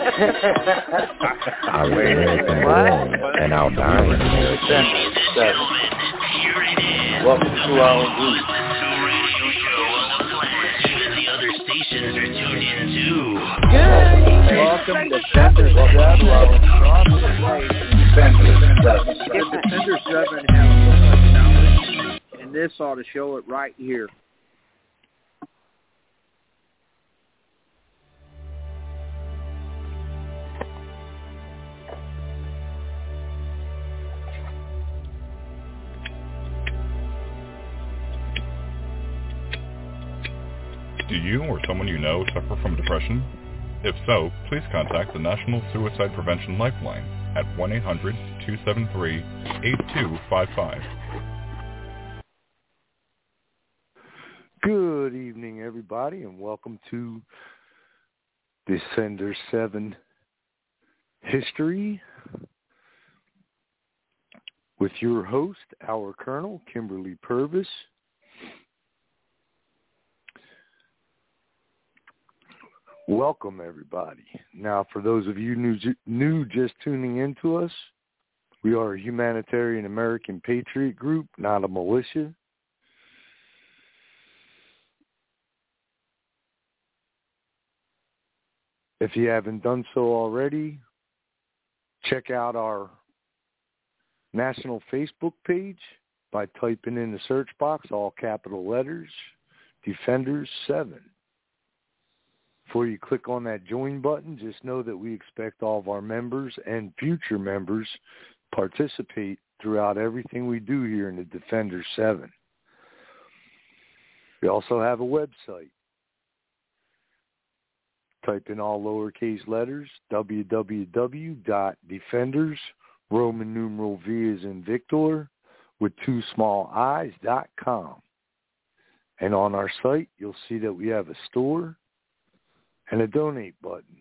I was American born, and I'll die in America. Welcome to our group. Welcome to Defender 7. Defender 7 has so much knowledge, and this ought to show it right here. Do you or someone you know suffer from depression? If so, please contact the National Suicide Prevention Lifeline at 1-800-273-8255. Good evening, everybody, and welcome to Defender 7 History with your host, our Colonel, Kimberly Purvis. Welcome, everybody. Now, for those of you new just tuning into us, we are a humanitarian American patriot group, not a militia. If you haven't done so already, check out our national Facebook page by typing in the search box, all capital letters, Defenders 7. Before you click on that join button, just know that we expect all of our members and future members participate throughout everything we do here in the Defender 7. We also have a website. Type in all lowercase letters, www.defenders, Roman numeral V as in Victor, with 2 small i's.com. And on our site, you'll see that we have a store and a donate button.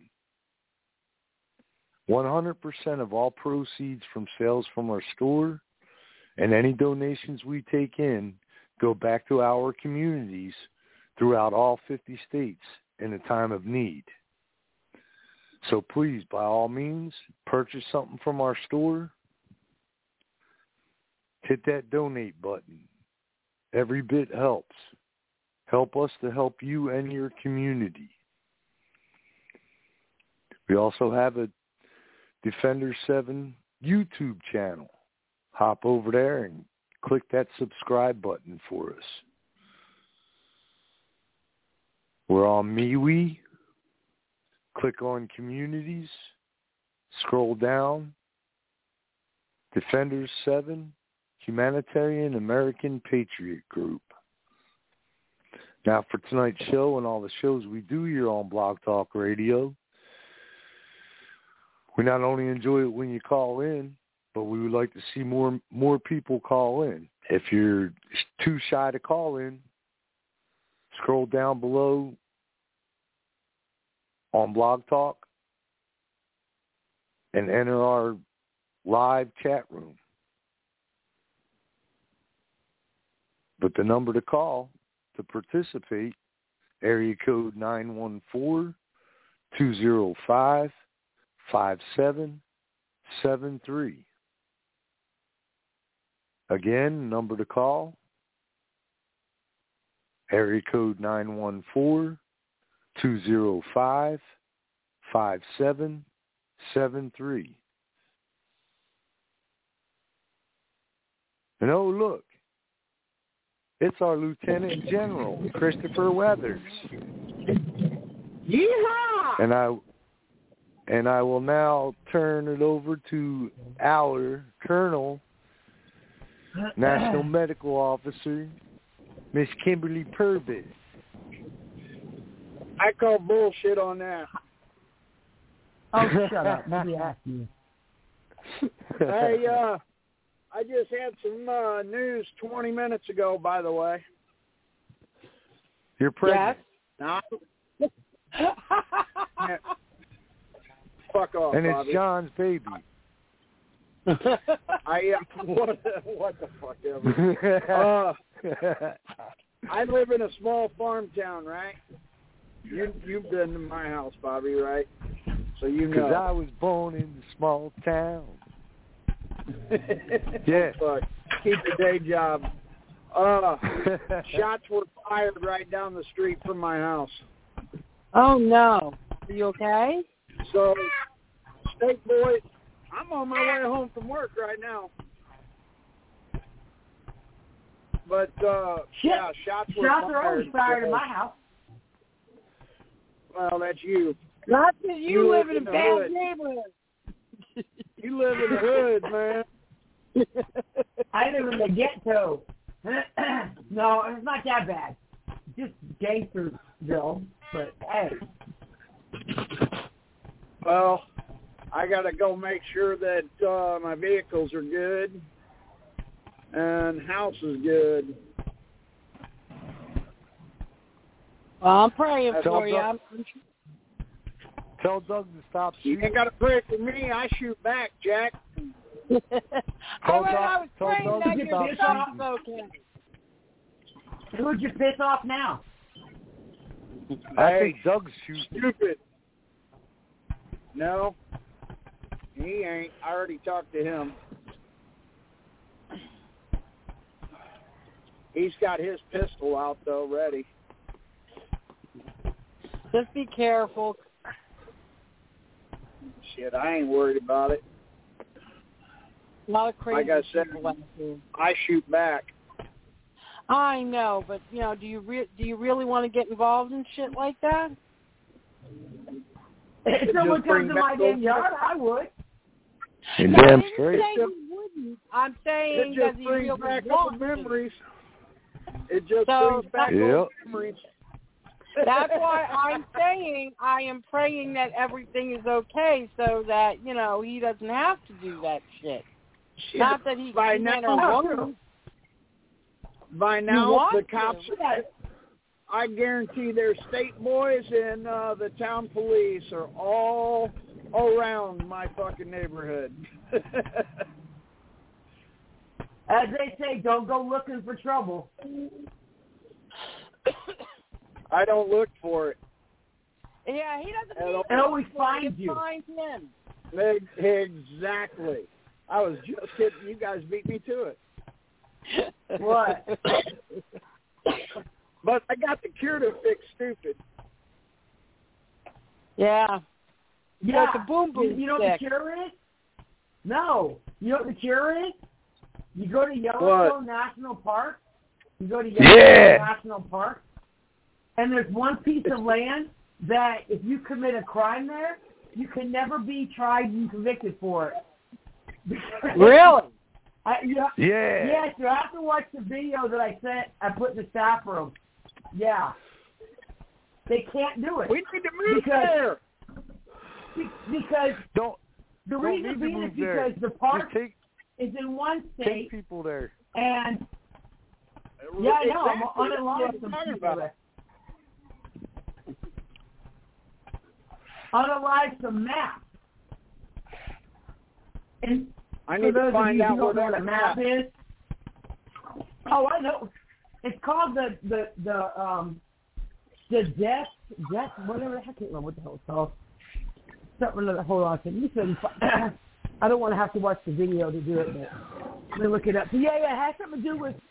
100% of all proceeds from sales from our store and any donations we take in go back to our communities throughout all 50 states in a time of need. So please, by all means, purchase something from our store. Hit that donate button. Every bit helps. Help us to help you and your community. We also have a Defender 7 YouTube channel. Hop over there and click that subscribe button for us. We're on MeWe. Click on Communities. Scroll down. Defenders 7, Humanitarian American Patriot Group. Now for tonight's show and all the shows we do here on Blog Talk Radio, we not only enjoy it when you call in, but we would like to see more people call in. If you're too shy to call in, scroll down below on Blog Talk and enter our live chat room. But the number to call to participate, area code 914-205-5773. Again, number to call, area code 914-205-5773. And oh, look, it's our Lieutenant General, Christopher Weathers. Yeehaw! And I will now turn it over to our Colonel, National Medical Officer, Miss Kimberly Purvis. I call bullshit on that. Oh, shut up. Maybe ask you. Hey, I just had some news 20 minutes ago, by the way. You're pregnant. Yes. No. Fuck off, and it's Bobby. John's baby. I what the fuck ever. I live in a small farm town, right? You've been to my house, Bobby, right? So you know. Because I was born in the small town. Yeah. Fuck. Keep your day job. Shots were fired right down the street from my house. Oh, no. Are you okay? So, State Boy, I'm on my way home from work right now. But, yeah, shots were fired. Shots are always fired in my house. Well, that's you. Not that you live in a the bad hood. neighborhood. You live in the hood, man. I live in the ghetto. No, it's not that bad. Just Gangsterville, but hey. Well, I got to go make sure that my vehicles are good and house is good. Well, I'm praying for you. Tell Doug to stop You shooting. ain't got to pray for me. I shoot back, Jack. I was praying Doug that to your stop stuff is okay. Who'd you piss off now? I think Doug's shooting. Stupid. No, he ain't. I already talked to him. He's got his pistol out, though, ready. Just be careful. Shit, I ain't worried about it. A lot of crazy Like I said, people out there. I shoot back. I know, but do you really want to get involved in shit like that? If someone comes to my damn yard, I would. You're No, I damn didn't straight. say you wouldn't. I'm saying It does just he brings really back want old to? memories. It just So brings back Yep. old memories. That's why I'm saying I am praying that everything is okay so that, he doesn't have to do that shit. Shit. Not that he By can now, or won't. By You now, want the to. cops, I guarantee their state boys and the town police are all around my fucking neighborhood. As they say, don't go looking for trouble. I don't look for it. Yeah, he doesn't It'll- need It always to finds you. find him. Exactly. I was just kidding. You guys beat me to it. What? But I got the cure to fix stupid. Yeah. Yeah. Like a boom boom You know what the stick. cure is? No. You know what the cure is? You go to Yellowstone National Park. You go to Yellowstone National Park, and there's one piece of land that if you commit a crime there, you can never be tried and convicted for it. Really? Yes, you have to watch the video that I put in the staff room. Yeah. They can't do it. We need to move there. Because Don't the don't reason need to being move is there. because the park Just is in one take state, people there. and yeah, I know. Exactly. I'm unaligned That's some what I'm people talking there. Unalive some maps. And I for need those to of find you out who don't know where what a that map map is. Oh, I know. It's called the death, whatever. I can't remember what the hell it's called. Something another. Hold on a second. You said I don't want to have to watch the video to do it, but let me look it up. So yeah, it has something to do with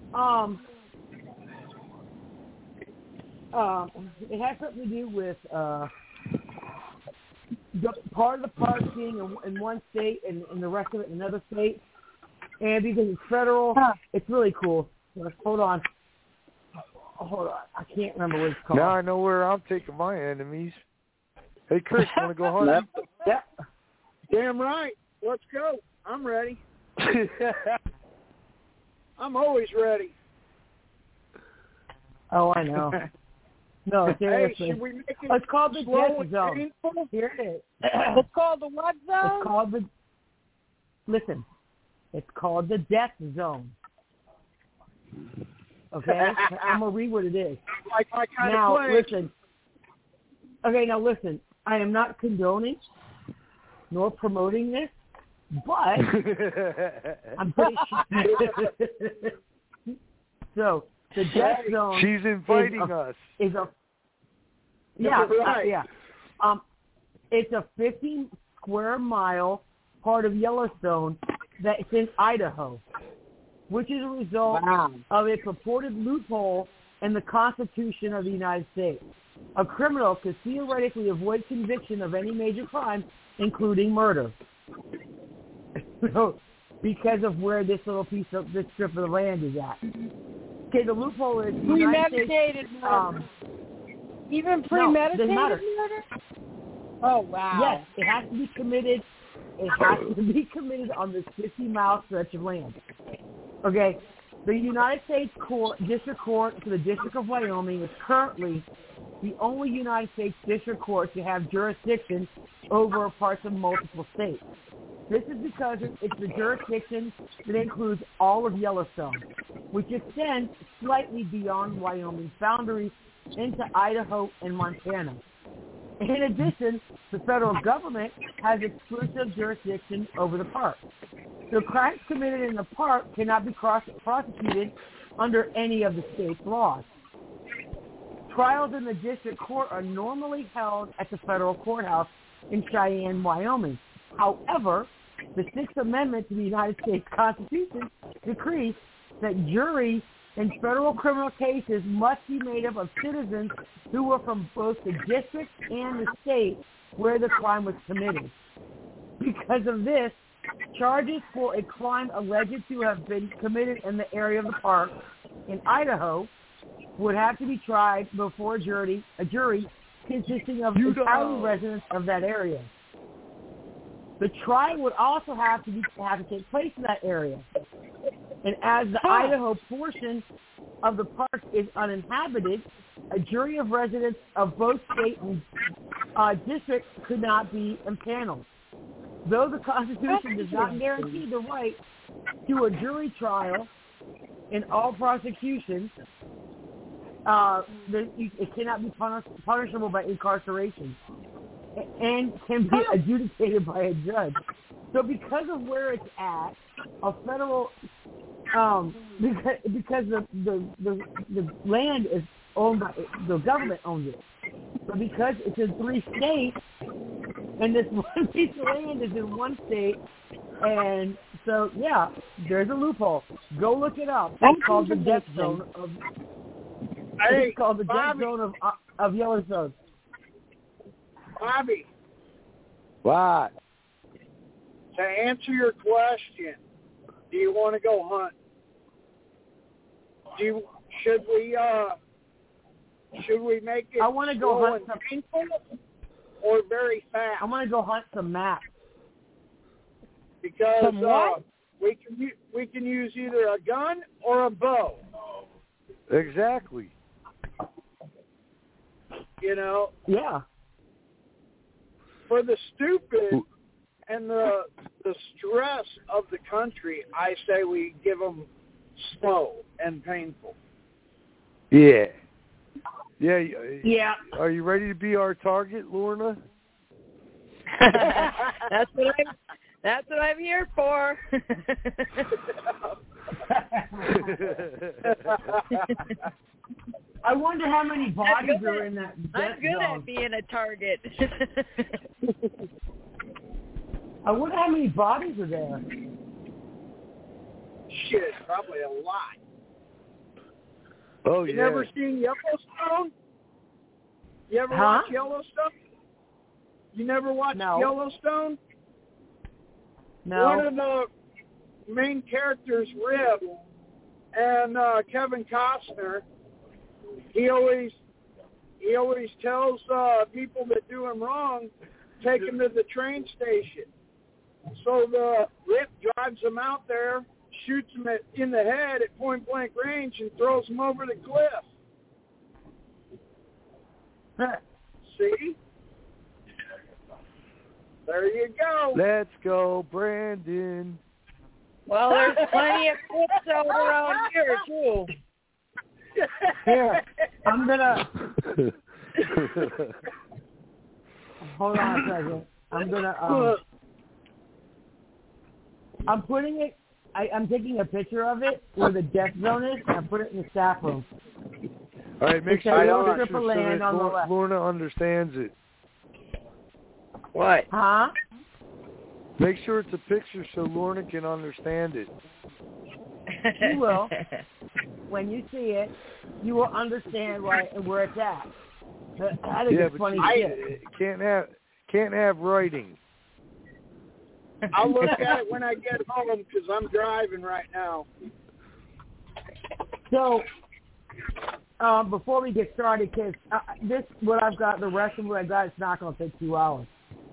it has something to do with the part of the park being in one state and the rest of it in another state. And because it's federal, it's really cool. So, hold on. I can't remember what it's called. Now I know where I'm taking my enemies. Hey, Chris, want to go hunting? Yep. Damn right. Let's go. I'm ready. I'm always ready. Oh, I know. No, Hey, seriously. should we make it It's called the slow Death and Zone. painful? Here it is. It's called the what zone? It's called the. Listen, it's called the Death Zone. Okay, I'm gonna read what it is. Like my kind Now, of place. listen. Okay, now listen. I am not condoning nor promoting this, but I'm pretty sure. So the Death Zone. She's inviting us. Is a. Yeah, Right. yeah. It's a 50 square mile part of Yellowstone that's in Idaho, which is a result of a purported loophole in the Constitution of the United States. A criminal could theoretically avoid conviction of any major crime, including murder. Because of where this strip of land is at. Okay, the loophole is premeditated murder. Even premeditated murder? Oh, wow. Yes, it has to be committed. It has to be committed on this 50-mile stretch of land. Okay, the United States District Court for the District of Wyoming is currently the only United States District Court to have jurisdiction over parts of multiple states. This is because it's the jurisdiction that includes all of Yellowstone, which extends slightly beyond Wyoming's boundaries into Idaho and Montana. In addition, the federal government has exclusive jurisdiction over the park. So crimes committed in the park cannot be prosecuted under any of the state's laws. Trials in the district court are normally held at the federal courthouse in Cheyenne, Wyoming. However, the Sixth Amendment to the United States Constitution decrees that juries in federal criminal cases must be made up of citizens who were from both the district and the state where the crime was committed. Because of this, charges for a crime alleged to have been committed in the area of the park in Idaho would have to be tried before a jury consisting of entirely residents of that area. The trial would also have to take place in that area. And as the Idaho portion of the park is uninhabited, a jury of residents of both state and districts could not be impaneled. Though the Constitution does not guarantee the right to a jury trial in all prosecutions, it cannot be punishable by incarceration and can be adjudicated by a judge. So because of where it's at, a federal because the land is owned by the government owns it, but because it's in 3 states and this one piece of land is in 1 state, and so yeah, there's a loophole. Go look it up. It's called the death zone of. It's called the death zone of Yellowstone. Bobby. What? To answer your question, do you want to go hunt? Should we make it? I want to go hunt some painful or very fast. I want to go hunt some maps. Because we can use either a gun or a bow. Exactly. You know. Yeah. For the stupid and the stress of the country, I say we give them slow and painful. Yeah. Yeah. Yeah. Are you ready to be our target, Lorna? That's what I'm here for. I wonder how many bodies are in that death I'm good zone. at being a target. I wonder how many bodies are there. Shit, probably a lot. Oh, You yeah. never seen Yellowstone? You ever watch Yellowstone? You never watched Yellowstone? No. One of the main characters, Rib, and Kevin Costner, he always tells people that do him wrong, take him to the train station. So the Rip drives him out there, shoots him in the head at point blank range, and throws him over the cliff. See? There you go. Let's go, Brandon. Well, there's plenty of clips out around here, too. Here, I'm gonna hold on a second. I'm gonna I'm putting it. I'm taking a picture of it where the death zone is, and I put it in the staff room. All right, make It's sure a you little picture strip of so land that on the left. Lorna understands it. What? Huh? Make sure it's a picture so Lorna can understand it. You will. When you see it, you will understand where it's at. I think it's funny shit. Can't have writing. I'll look at it when I get home because I'm driving right now. So, before we get started, because what I've got, the rest of what I got, it's not going to take 2 hours.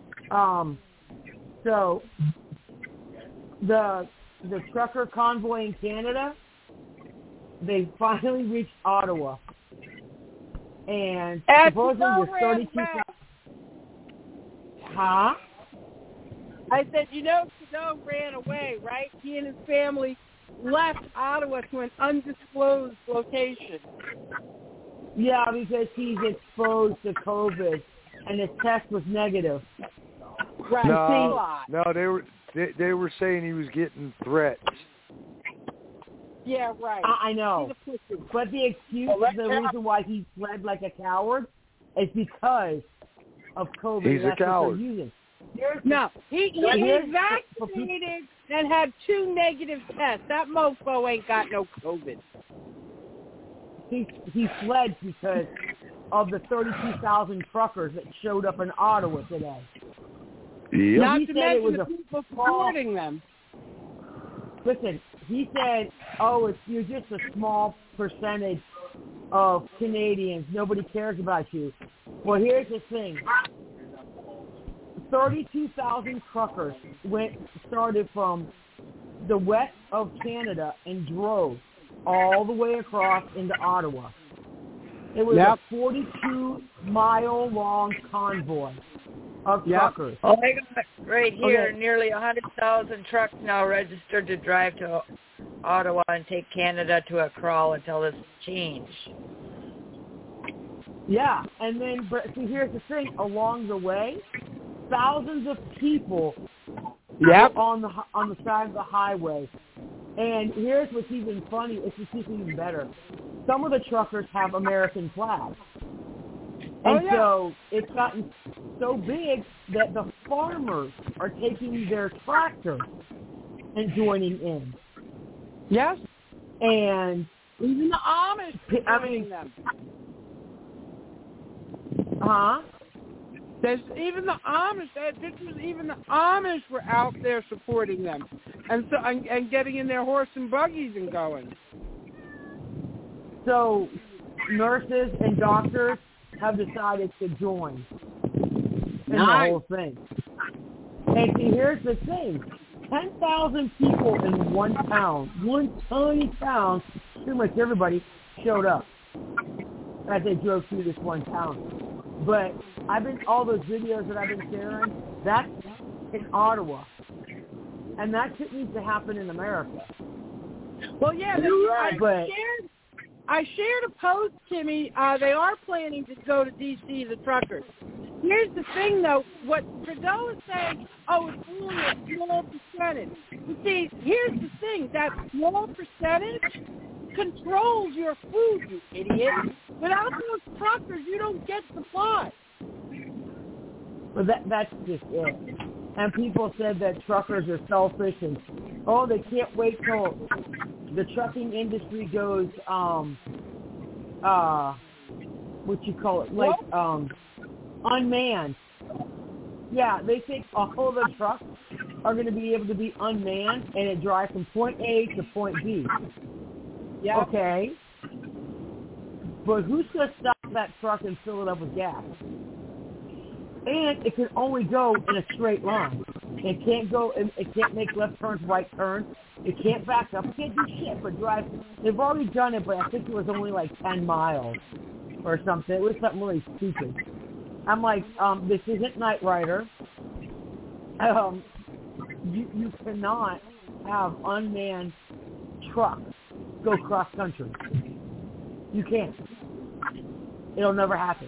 So, the trucker convoy in Canada, they finally reached Ottawa. And supposedly there's 32,000. Huh? I said, Trudeau ran away, right? He and his family left Ottawa to an undisclosed location. Yeah, because he's exposed to COVID, and his test was negative. Right. No, they were saying he was getting threats. Yeah, right. I know. But the excuse, the reason why he fled like a coward is because of COVID. He's a coward. No, he vaccinated and had 2 negative tests. That mofo ain't got no COVID. He fled because of the 32,000 truckers that showed up in Ottawa today. Yep. Not to mention the people supporting them. Listen, he said, you're just a small percentage of Canadians. Nobody cares about you. Well, here's the thing. 32,000 truckers started from the west of Canada and drove all the way across into Ottawa. It was a 42-mile-long convoy of truckers. Oh my God. Right here, nearly 100,000 trucks now registered to drive to Ottawa and take Canada to a crawl until this change. Yeah, and then, but see, here's the thing. Along the way, thousands of people on the side of the highway. And here's what's even funny. It's just even better. Some of the truckers have American flags. And so it's gotten so big that the farmers are taking their tractors and joining in. Yes. And even the Amish supporting them. Huh? There's even the Amish. They had pictures. Even the Amish were out there supporting them, and so and getting in their horse and buggies and going. So, nurses and doctors have decided to join in the whole thing. And see, here's the thing: 10,000 people in one town, one tiny town. Pretty much everybody showed up as they drove through this one town. But all those videos that I've been sharing, that's in Ottawa. And that shit needs to happen in America. Well, yeah, I shared a post, Kimmy. They are planning to go to D.C., the truckers. Here's the thing, though. What Trudeau is saying, it's only a small percentage. You see, here's the thing. That small percentage controls your food, you idiot. Without those truckers, you don't get supplies. Well, that's just it. And people said that truckers are selfish and, they can't wait till the trucking industry goes, unmanned. Yeah, they think all the trucks are going to be able to be unmanned and it drives from point A to point B. Yeah. Okay. But who's going to stop that truck and fill it up with gas? And it can only go in a straight line. It can't make left turns, right turns. It can't back up. It can't do shit but drive. They've already done it, but I think it was only like 10 miles or something. It was something really stupid. I'm like, this isn't Knight Rider. You cannot have unmanned trucks go cross country. You can't. It'll never happen.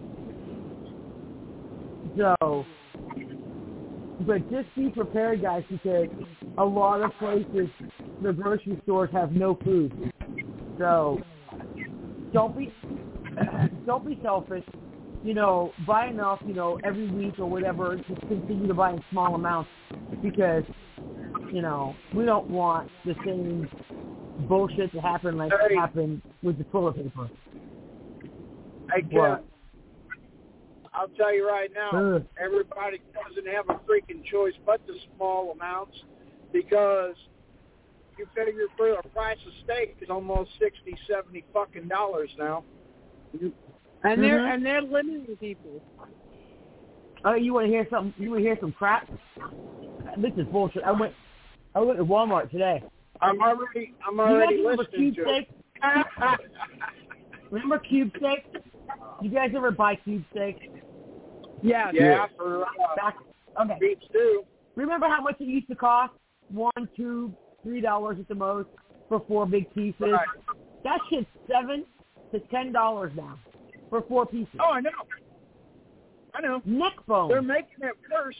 So, but just be prepared, guys, because a lot of places, the grocery stores have no food. So, don't be selfish. buy enough, every week or whatever, just continue to buy in small amounts because, we don't want the same bullshit to happen like it happened with the toilet paper. Hey, Ken, I'll tell you right now, everybody doesn't have a freaking choice but the small amounts because you figure for the price of steak is almost $60-70 fucking dollars now. And they're limiting people. Oh, you want to hear something? You want to hear some crap? This is bullshit. I went to Walmart today. I'm already listening to it. Remember cube steak? You guys ever buy cube steak? Yeah. Yeah, for okay. beef stew. Remember how much it used to cost? $1, $2, $3 at the most for 4 big pieces. Right. That shit's $7 to $10 now for 4 pieces. Oh, I know. Neck bones. They're making it worse.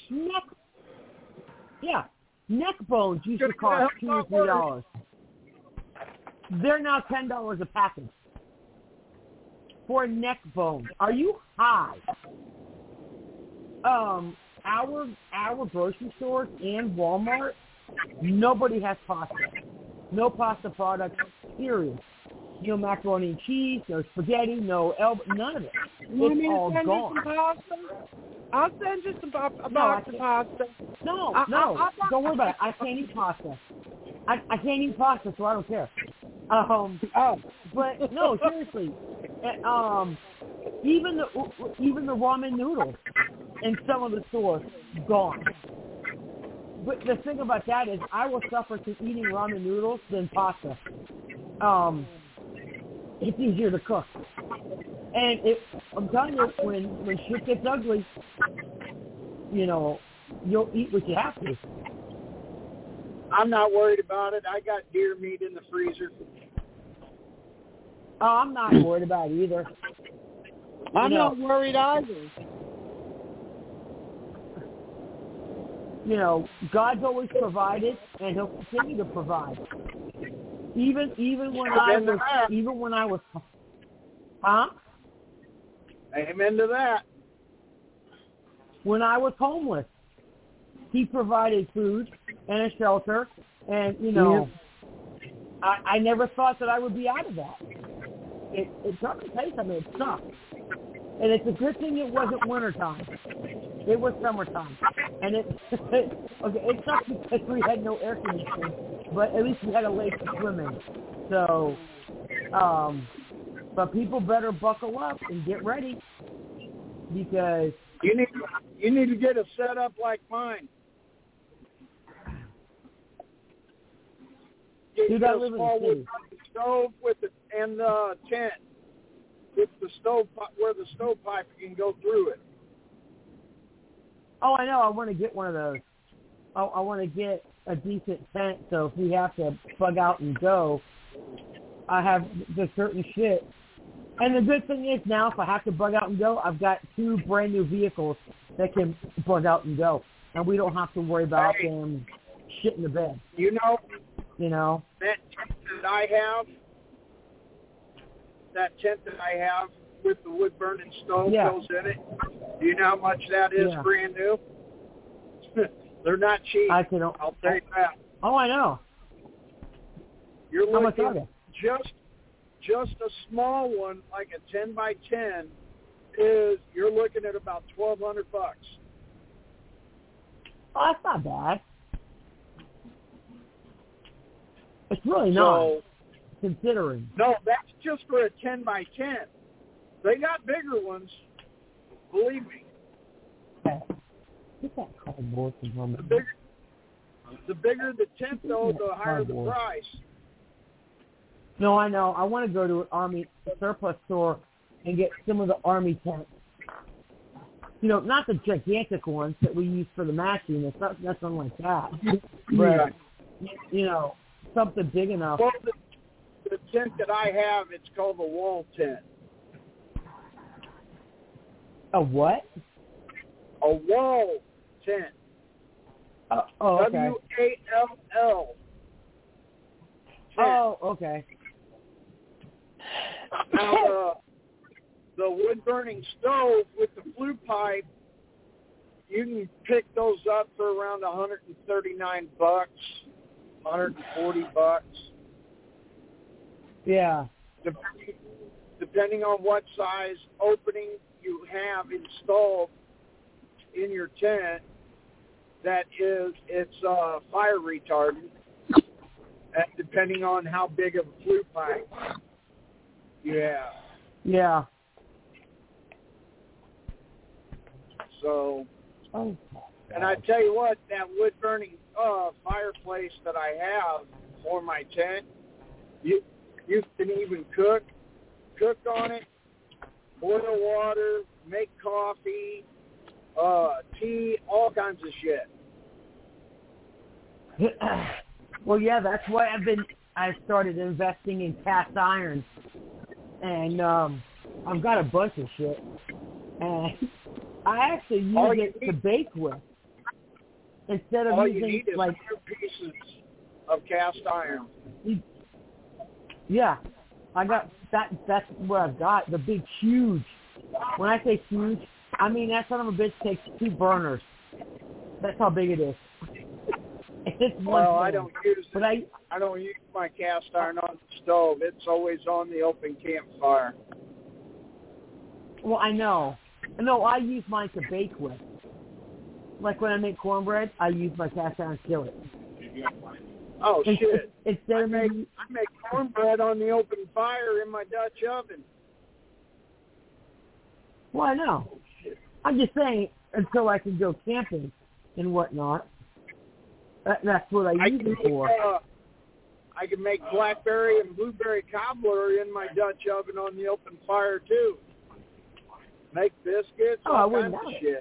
Neck bones used to cost $2 or $3. They're now $10 a package for neck bones. Are you high? Our grocery stores and Walmart, nobody has pasta. No pasta products, period. No macaroni and cheese, no spaghetti, no none of it. It's all gone. I'll send you some box of pasta. No, don't worry about it. I can't eat pasta. I can't eat pasta, so I don't care. But no, seriously, even the ramen noodles in some of the stores gone. But the thing about that is, I will suffer to eating ramen noodles than pasta. It's easier to cook. And I'm telling you, when shit gets ugly, you'll eat what you have to. I'm not worried about it. I got deer meat in the freezer. Oh, I'm not worried about it either. I'm not worried either. God's always provided, and He'll continue to provide. Even when I was, huh? Amen to that. When I was homeless, He provided food and a shelter, and I never thought that I would be out of that. It doesn't taste. I mean, it sucks, and it's a good thing it wasn't wintertime. It was summertime, and it sucks because we had no air conditioning, but at least we had a lake to swim in. So, but people better buckle up and get ready because you need to get a setup like mine. Get you a small wood stove and the tent with the stove where the stovepipe can go through it. Oh, I know. I want to get one of those. I want to get a decent tent, so if we have to bug out and go, I have the certain shit. And the good thing is now, if I have to bug out and go, I've got 2 brand new vehicles that can bug out and go, and we don't have to worry about them shit in the bed. That tent that I have with the wood burning stove goes in it. Do you know how much that is brand new? They're not cheap. I'll tell you that. Oh, I know. You're how looking much are they? Just a small one, like a 10 by 10, you're looking at about $1,200. Oh, that's not bad. It's really not, considering. No, that's just for a 10 by 10. They got bigger ones, believe me. Get that cardboard from the bigger the tent, though, the higher the price. No, I know. I want to go to an Army surplus store and get some of the Army tents. Not the gigantic ones that we use for the matching. It's not nothing like that. But, something big enough. Well, the tent that I have, it's called a wall tent. A what? A wall tent. Okay. WALL. Oh, okay. Now, the wood-burning stove with the flue pipe, you can pick those up for around $139, $140. Yeah. Depending on what size opening you have installed in your tent, it's fire retardant, and depending on how big of a flue pipe you have. Yeah. So, and I tell you what, that wood-burning fireplace that I have for my tent, you can even cook on it, boil water, make coffee, tea, all kinds of shit. Well, yeah, that's why I started investing in cast iron, and I've got a bunch of shit, and I actually use it to bake with instead of all using you need is 100 pieces of cast iron. Yeah, I got that. That's what I've got. The big, huge. When I say huge, I mean that son of a bitch takes 2 burners. That's how big it is. It's well, I don't use my cast iron on the stove. It's always on the open campfire. Well, I know. No, I use mine to bake with. Like when I make cornbread, I use my cast iron skillet. Oh shit! I make cornbread on the open fire in my Dutch oven. Well, I know. I'm just saying until I can go camping and whatnot. That's what I use it for. I can make blackberry and blueberry cobbler in my Dutch oven on the open fire too. Make biscuits, all kinds of shit.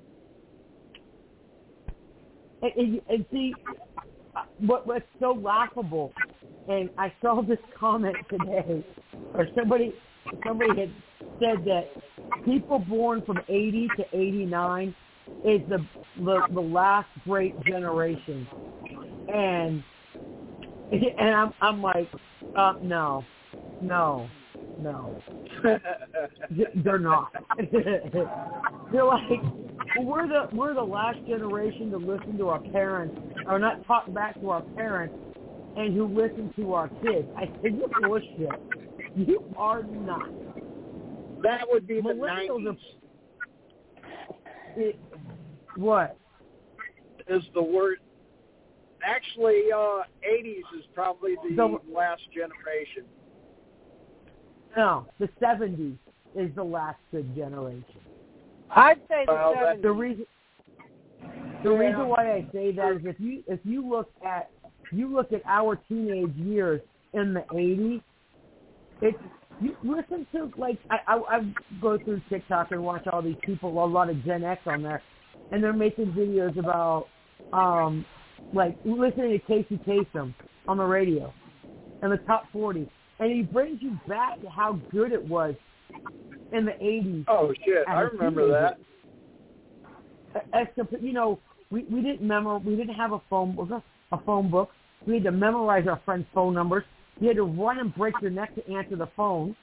And see, what's so laughable, and I saw this comment today, or somebody had said that people born from 80 to 89 is the last great generation, and I'm like, no, they're not. They're like, well, we're the last generation to listen to our parents, or not talk back to our parents, and who listen to our kids. I said, you're bullshit. You are not. That would be the 90s. What? Is the word. Actually, 80s is probably the last generation. No, the 70s is the last good generation. I'd say the 70s. The reason why I say that is if you look at our teenage years in the 80s, you listen to, like, I go through TikTok and watch all these people, a lot of Gen X on there, and they're making videos about like listening to Casey Kasem on the radio and the top 40, and he brings you back to how good it was in the 80s. Oh shit, I remember that. You know, we didn't have a phone book. We had to memorize our friends' phone numbers. You had to run and break your neck to answer the phone.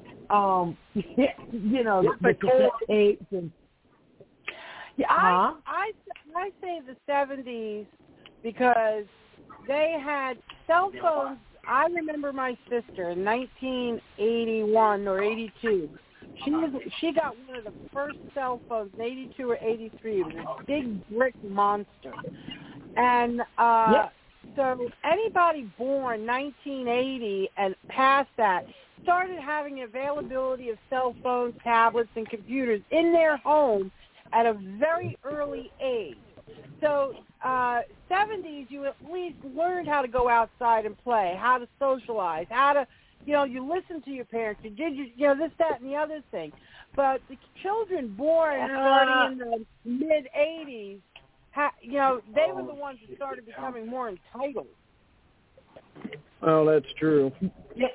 You know, the cassette tapes and. Yeah, I say the 70s because they had cell phones. I remember my sister in 1981 or 82. She got one of the first cell phones in 82 or 83. It was a big brick monster. And so anybody born 1980 and past that started having availability of cell phones, tablets, and computers in their home at a very early age. So 70s, you at least learned how to go outside and play, how to socialize, how to, you listen to your parents, you did, this, that, and the other thing. But the children born starting in the mid-80s, they were the ones that started becoming more entitled. Well, that's true. Yeah.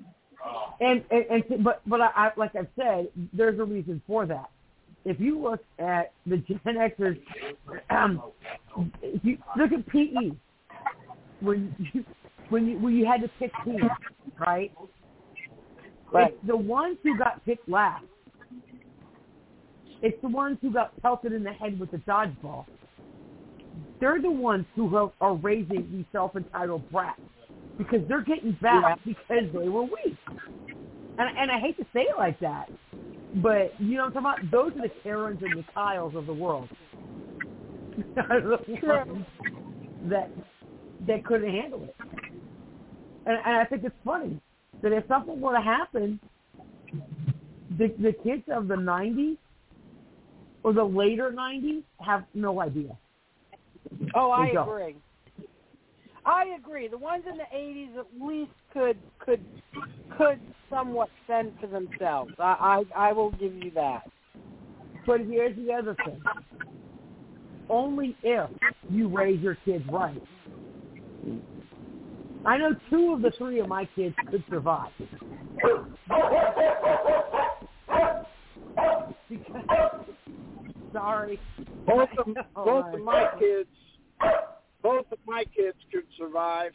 But I, like I've said, there's a reason for that. If you look at the Gen Xers, if you look at PE, when you had to pick teams, right? It's the ones who got picked last It's the ones who got pelted in the head with the dodgeball. They're the ones who are raising these self-entitled brats because they're getting back because they were weak. And I hate to say it like that, but you know what I'm talking about? Those are the Karens and the Kyles of the world. that couldn't handle it. And I think it's funny that if something were to happen, the kids of the 90s or the later 90s have no idea. Oh, I agree. I agree. The ones in the 80s at least could somewhat fend for themselves. I will give you that. But here's the other thing. Only if you raise your kids right. I know 2 of the 3 of my kids could survive. Sorry. Both of my kids could survive.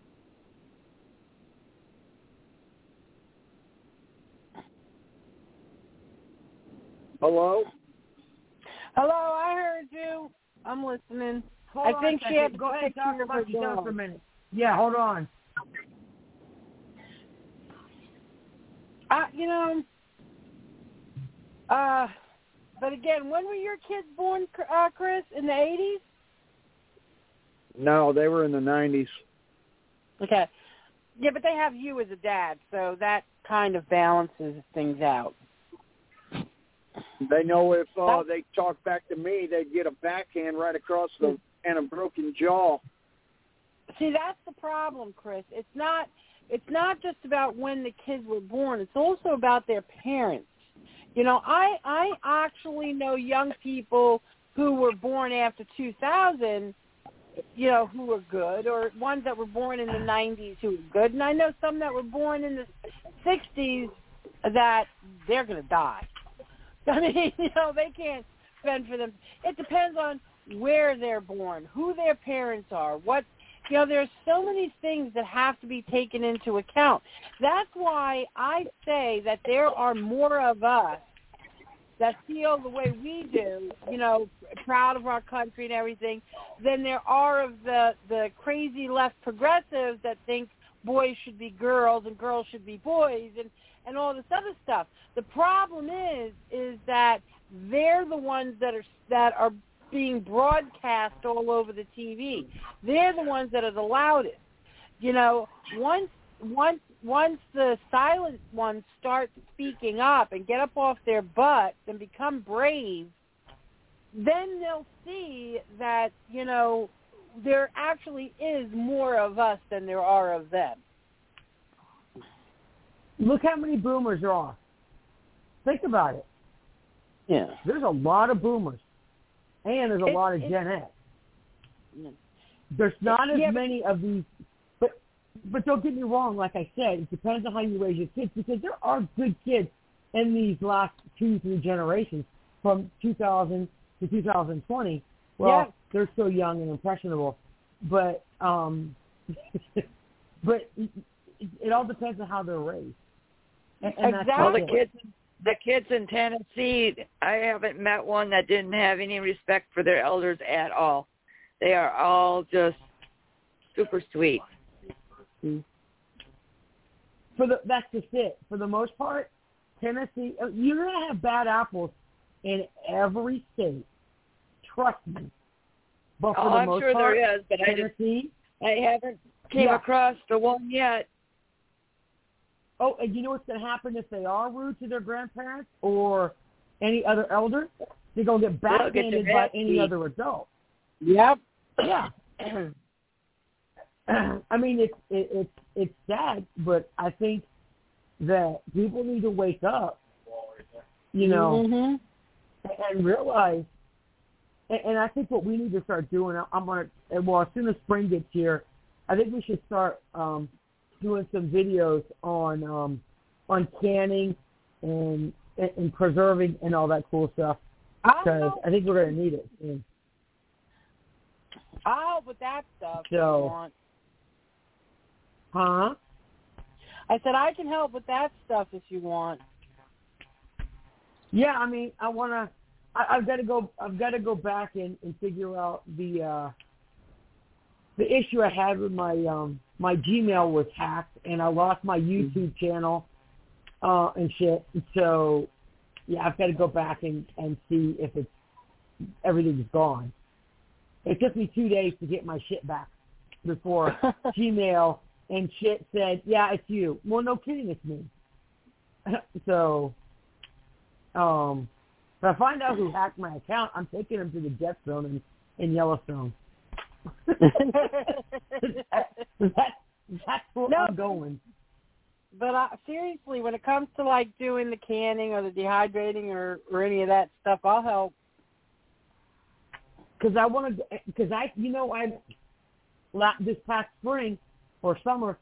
Hello? Hello, I heard you. I'm listening. I think she had to go ahead and talk about yourself for a minute. Yeah, hold on. But again, when were your kids born, Chris? In the 80s? No, they were in the 90s. Okay. Yeah, but they have you as a dad, so that kind of balances things out. They know if they talk back to me, they'd get a backhand right across and a broken jaw. See, that's the problem, Chris. It's not just about when the kids were born. It's also about their parents. You know, I actually know young people who were born after 2000, you know, who were good, or ones that were born in the 90s who were good. And I know some that were born in the 60s that they're going to die. I mean, you know, they can't fend for them. It depends on where they're born, who their parents are, what, you know, there's so many things that have to be taken into account. That's why I say that there are more of us that feel the way we do, you know, proud of our country and everything, than there are of the crazy left progressives that think boys should be girls and girls should be boys and all this other stuff. The problem is that they're the ones that are being broadcast all over the TV. They're the ones that are the loudest. You know, once the silent ones start speaking up and get up off their butts and become brave, then they'll see that, you know, there actually is more of us than there are of them. Look how many boomers there are. Think about it. Yeah. There's a lot of boomers. And there's a lot of Gen X. There's not as many of these, but don't get me wrong, like I said, it depends on how you raise your kids, because there are good kids in these last 2-3 generations from 2000 to 2020. Well, they're still young and impressionable, but but it all depends on how they're raised. And exactly. Well, the kids in Tennessee, I haven't met one that didn't have any respect for their elders at all. They are all just super sweet. That's just it. For the most part, Tennessee, you're going to have bad apples in every state. Trust me. But for the I'm most sure part, there is, but Tennessee, I haven't came across the one yet. Oh, and you know what's going to happen if they are rude to their grandparents or any other elder? They're going to get backhanded by any other adult. Yep. Yeah. I mean, it's sad, but I think that people need to wake up, you know, and realize. And I think what we need to start doing, as soon as spring gets here, I think we should start doing some videos on canning and preserving and all that cool stuff, because I think we're going to need it. And, I'll help with that stuff if you want. Huh? I said I can help with that stuff if you want. Yeah, I mean, I want to I've got to go back and figure out the issue I had with my my Gmail was hacked, and I lost my YouTube channel and shit. So yeah, I've got to go back and see if everything's gone. It took me 2 days to get my shit back before Gmail and shit said, yeah, it's you. Well, no kidding, it's me. So, if I find out who hacked my account, I'm taking them to the death zone in Yellowstone. That's where I'm going. But seriously, when it comes to like doing the canning or the dehydrating or any of that stuff, I'll help. Because this past spring or summer,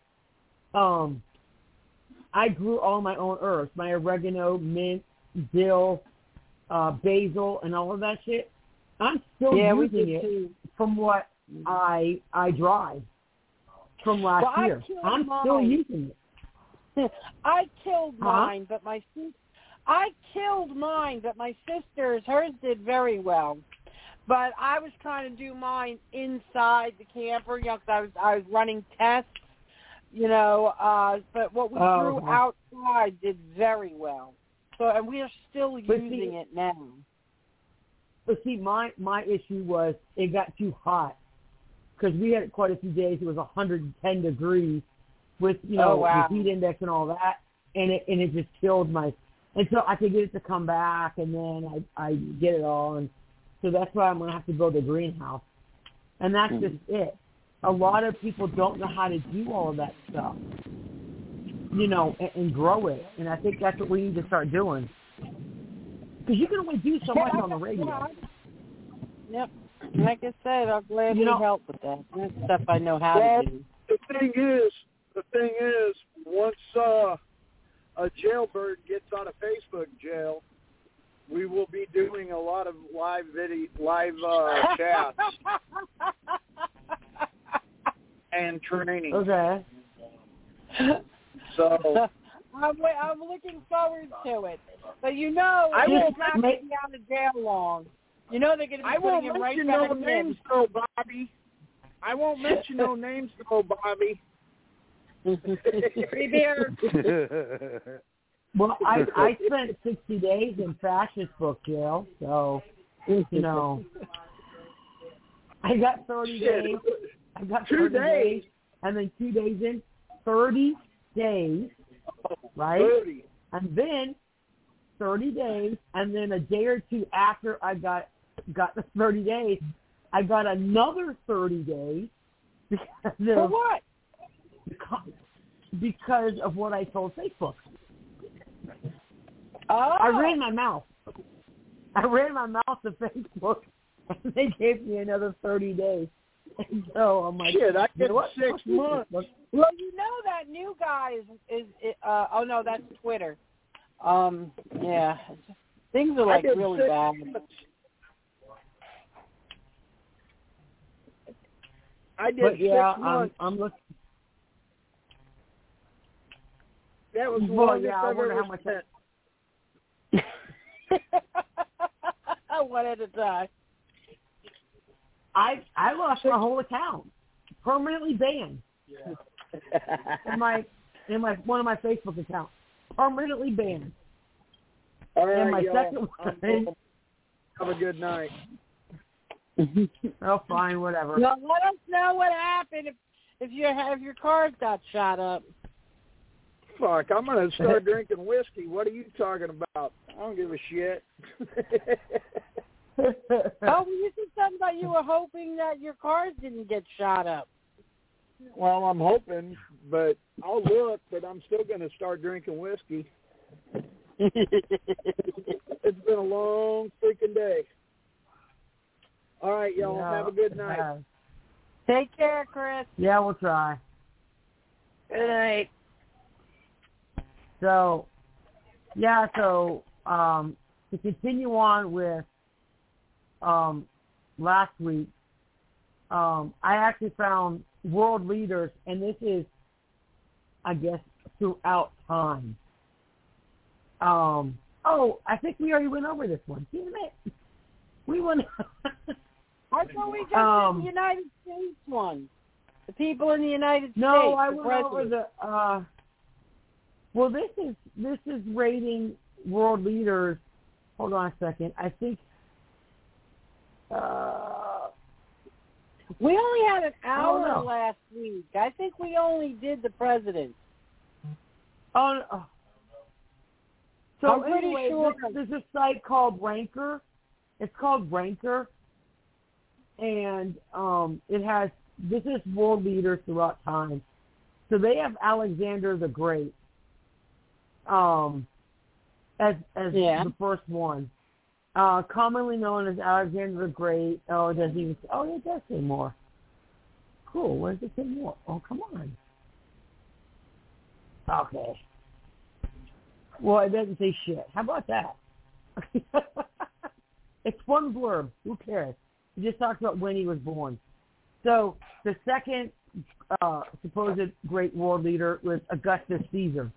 I grew all my own herbs, my oregano, mint, dill, basil, and all of that shit. I'm still using it from what I dried from last year. I'm still using it. I killed mine, but my sister's, hers did very well. But I was trying to do mine inside the camper, because I was running tests, but what we grew outside did very well. So, and we are still using it now. But see, my issue was it got too hot because we had quite a few days. It was 110 degrees with the heat index and all that, and it just killed my. And so I could get it to come back, and then I get it all, and so that's why I'm gonna have to build a greenhouse, and that's just it. A lot of people don't know how to do all of that stuff, and grow it, and I think that's what we need to start doing. Because you can only do so much on the radio. Yep. Like I said, I'll gladly help with that. That's stuff I know how to do. The thing is, once a jailbird gets out of Facebook jail, we will be doing a lot of live chats and training. Okay. So I'm looking forward to it. But I will not be out of jail long. They're going to be putting him right back in. Names, though, Bobby. I won't mention no names, though, Bobby. Free beer. Well, I spent 60 days in fascist book jail, so I got 30 days. I got 30 days, and then 2 days in, 30 days, right? 30. And then 30 days, and then a day or two after I got the 30 days, I got another 30 days. For what? Because of what I told Facebook. Oh. I ran my mouth to Facebook, and they gave me another 30 days. And so I'm like, shit, I get 6 months. Well, that new guy is oh no, that's Twitter. Yeah, things are really bad. I did 6 months. I'm looking. That was the longest I I've wonder ever how much spent. One at a time. I lost my whole account, permanently banned. in my one of my Facebook accounts, permanently banned. All right, and my y'all. second one. Have a good night. Oh, fine, whatever. Well, let us know what happened if your cars got shot up. Fuck, I'm gonna start drinking whiskey. What are you talking about? I don't give a shit. Oh, well, you said something about you were hoping that your cars didn't get shot up. Well, I'm hoping, but I'll look, but I'm still going to start drinking whiskey. It's been a long freaking day. All right, y'all, have a good night. Take care, Chris. Yeah, we'll try. Good night. So, to continue on with last week, I actually found world leaders, and this is, I guess, throughout time. I think we already went over this one. Damn it. We went. I thought we just did the United States one. The people in the United States. No, I went over the. Well, this is rating world leaders. Hold on a second. I think. We only had an hour last week. I think we only did the president. Oh. So I'm pretty anyway, sure. There's a site called Ranker. It's called Ranker, and it has. This is world leaders throughout time. So they have Alexander the Great as the first one. Commonly known as Alexander the Great. Oh, it doesn't even. Oh, it does say more. Cool. Where does it say more? Oh, come on. Okay. Well, it doesn't say shit. How about that? It's one blurb. Who cares? It just talks about when he was born. So the second supposed great world leader was Augustus Caesar.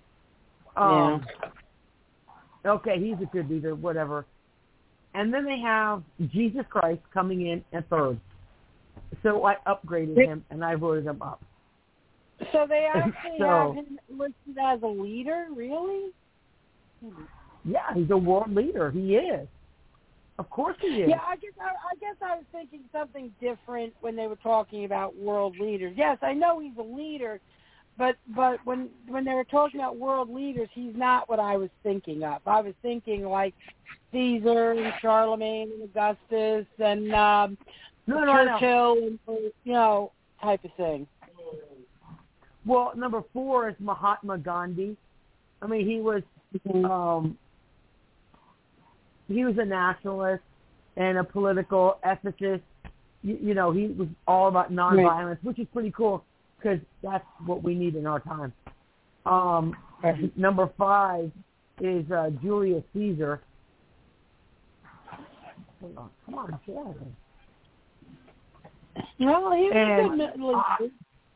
Okay, he's a good leader, whatever. And then they have Jesus Christ coming in at third. So I upgraded him, and I voted him up. So they actually have him listed as a leader? Really? Yeah, he's a world leader. He is. Of course he is. Yeah, I guess I was thinking something different when they were talking about world leaders. Yes, I know he's a leader, but when they were talking about world leaders, he's not what I was thinking of. I was thinking like Caesar and Charlemagne and Augustus and Churchill and type of thing. Well, number 4 is Mahatma Gandhi. I mean, he was a nationalist and a political ethicist. You know, he was all about nonviolence, which is pretty cool because that's what we need in our time. Number 5 is Julius Caesar. Come on, get out of here. Well, he was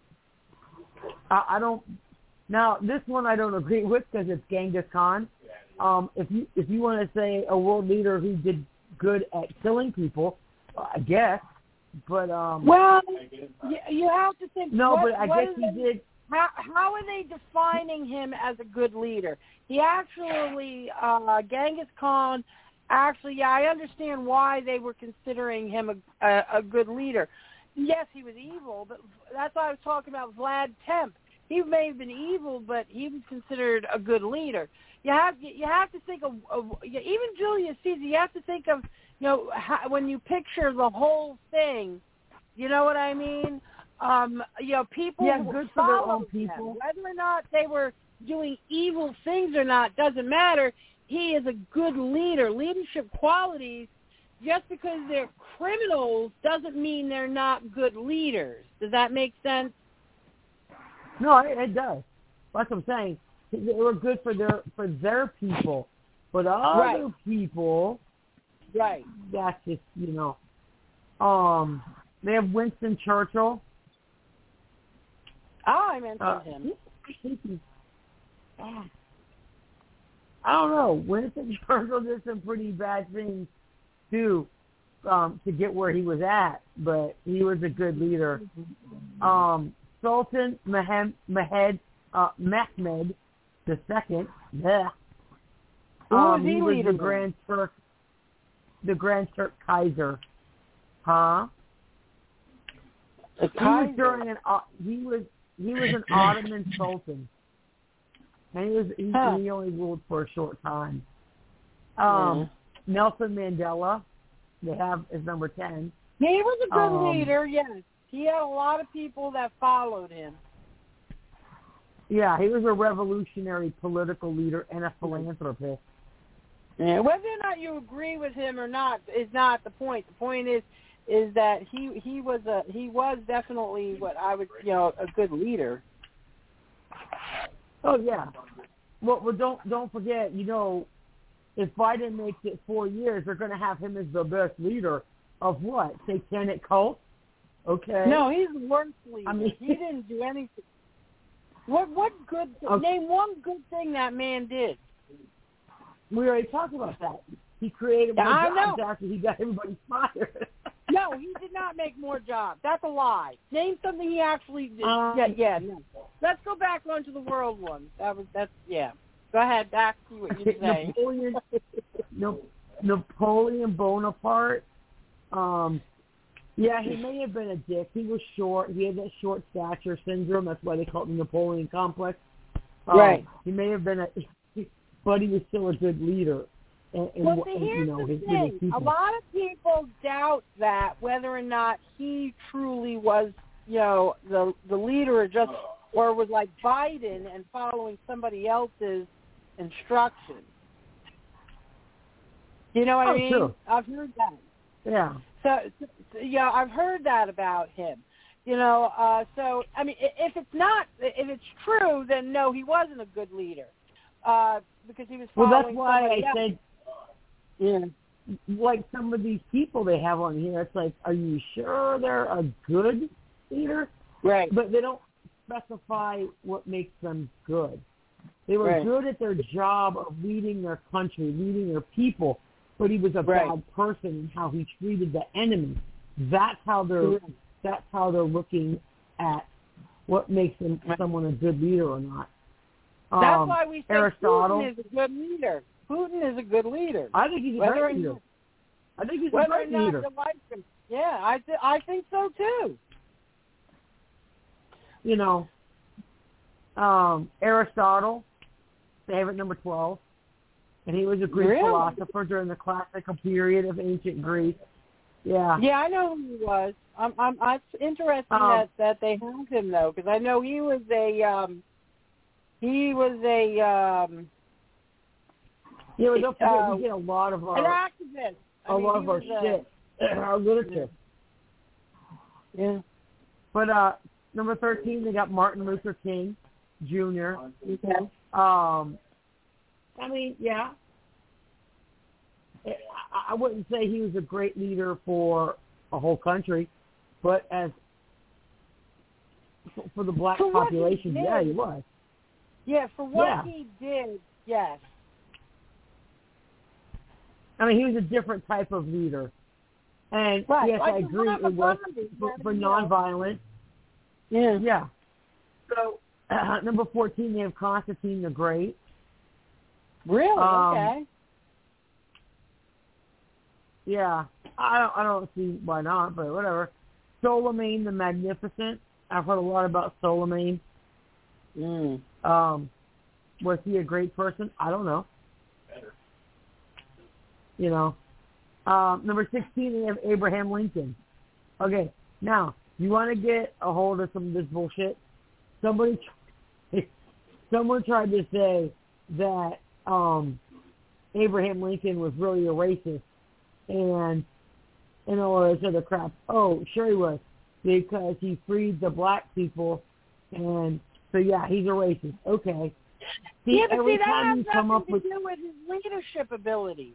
I don't. Now, this one I don't agree with because it's Genghis Khan. If you want to say a world leader who did good at killing people, I guess. But well, you have to think. No, but I guess he did. How are they defining him as a good leader? He actually, Genghis Khan. Actually, yeah, I understand why they were considering him a good leader. Yes, he was evil, but that's why I was talking about Vlad Tepes. He may have been evil, but he was considered a good leader. You have to think of even Julius Caesar. You have to think of when you picture the whole thing. You know what I mean? People good for their own people. Whether or not they were doing evil things or not doesn't matter. He is a good leader. Leadership qualities. Just because they're criminals doesn't mean they're not good leaders. Does that make sense? No, it does. That's what I'm saying. They were good for their people, but other people, right? That's just They have Winston Churchill. Oh, I mentioned him. I don't know. Winston Churchill did some pretty bad things too to get where he was at, but he was a good leader. Sultan Mehmed the Second. Yeah. Who was he was leader? The Grand Turk Kaiser. Huh? The Kaiser. He was an Ottoman sultan, and he only ruled for a short time. Nelson Mandela, they have as number 10. He was a good leader. Yes, he had a lot of people that followed him. Yeah, he was a revolutionary political leader and a philanthropist. Yeah, whether or not you agree with him or not is not the point. The point is that he was definitely what I would a good leader. Oh yeah. Well don't forget, if Biden makes it 4 years, they're going to have him as the best leader of what? Satanic cult? Okay. No, he's the worst leader. I mean, he didn't do anything. What good? Okay. Name one good thing that man did. We already talked about that. He created more I jobs know. after he got everybody fired. No, he did not make more jobs. That's a lie. Name something he actually did. No. Let's go back onto the world one. That's. Go ahead, back to what you're saying. Napoleon Bonaparte. Yeah, he may have been a dick. He was short. He had that short stature syndrome. That's why they call it the Napoleon complex. Right. He may have been but he was still a good leader. Here's the thing. A lot of people doubt that whether or not he truly was, the leader or was like Biden and following somebody else's instructions. You know what I mean? True. I've heard that. Yeah. So I've heard that about him. So I mean, if it's true, then no, he wasn't a good leader because he was following. Well, that's why I else. said, like some of these people they have on here, it's like, are you sure they're a good leader? Right. But they don't specify what makes them good. They were good at their job of leading their country, leading their people, but he was a bad person in how he treated the enemy. That's how they're looking at what makes someone a good leader or not. That's why we say Aristotle Putin is a good leader. Putin is a good leader. I think he's a great leader. I think he's a great leader. Like him. Yeah, I think so too. Aristotle, favorite number 12, and he was a Greek philosopher during the classical period of ancient Greece. Yeah. Yeah, I know who he was. It's interesting that they have him though, because I know he was a. Yeah, but don't forget, we get a lot of our an activist. Our shit, our literature. Yeah. But number 13, they got Martin Luther King Jr. Okay. I mean, yeah. I wouldn't say he was a great leader for a whole country, but for the black population, he was. Yeah, for what he did, yes. I mean, he was a different type of leader. And, yes, I agree, it was for nonviolent. Yeah. Yeah. So, number 14, they have Constantine the Great. Really? Okay. Yeah. I don't see why not, but whatever. Ptolemy the Magnificent. I've heard a lot about Ptolemy. Was he a great person? I don't know. Better. Number 16, they have Abraham Lincoln. Okay, now, you want to get a hold of some of this bullshit? Someone tried to say that Abraham Lincoln was really a racist and all this other crap. Oh, sure he was, because he freed the black people, and so yeah, he's a racist. Okay. That has nothing to do with his leadership ability.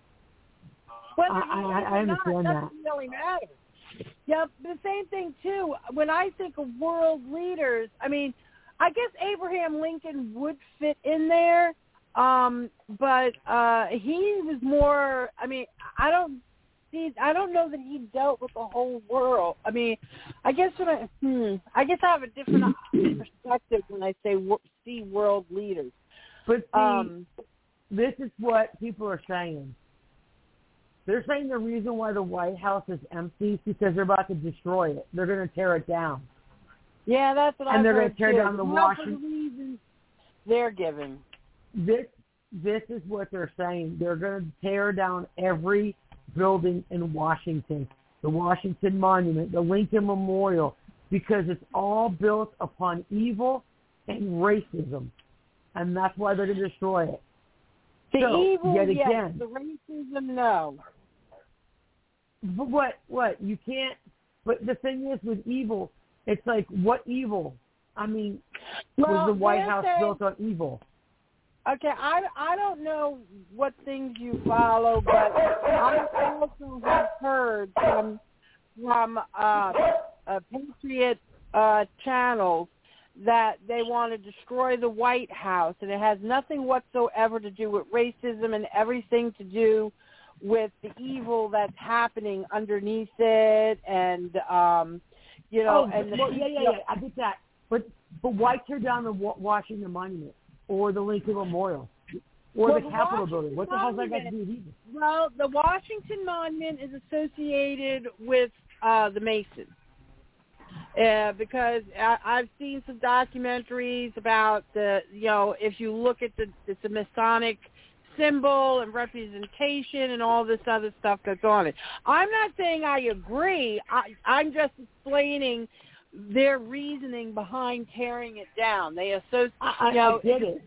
I understand that. Doesn't really matter. Yeah, the same thing too. When I think of world leaders, I mean, I guess Abraham Lincoln would fit in there, but he was more. I mean, I don't know that he dealt with the whole world. I mean, I guess I have a different perspective when I see world leaders. But see, this is what people are saying. They're saying the reason why the White House is empty is because they're about to destroy it. They're going to tear it down. Yeah, that's what I've heard. And they're going to tear down the Washington. For the reasons they're giving. This is what they're saying. They're going to tear down every building in Washington, the Washington Monument, the Lincoln Memorial, because it's all built upon evil and racism, and that's why they're going to destroy it. The evil, yet yes. again, The racism, no. But what? You can't. But the thing is, with evil, it's like, what evil? I mean, was the White House built on evil? Okay, I don't know what things you follow, but I also have heard from Patriot channels that they want to destroy the White House, and it has nothing whatsoever to do with racism and everything to do with the evil that's happening underneath it, and you know, and I get that. But why tear down the Washington Monument or the Lincoln Memorial or the Capitol Building? What the hell's that got to do with evil? Well, the Washington Monument is associated with the Masons. Because I've seen some documentaries about if you look at it's a Masonic symbol and representation and all this other stuff that's on it. I'm not saying I agree. I'm just explaining their reasoning behind tearing it down. They associate. I get it.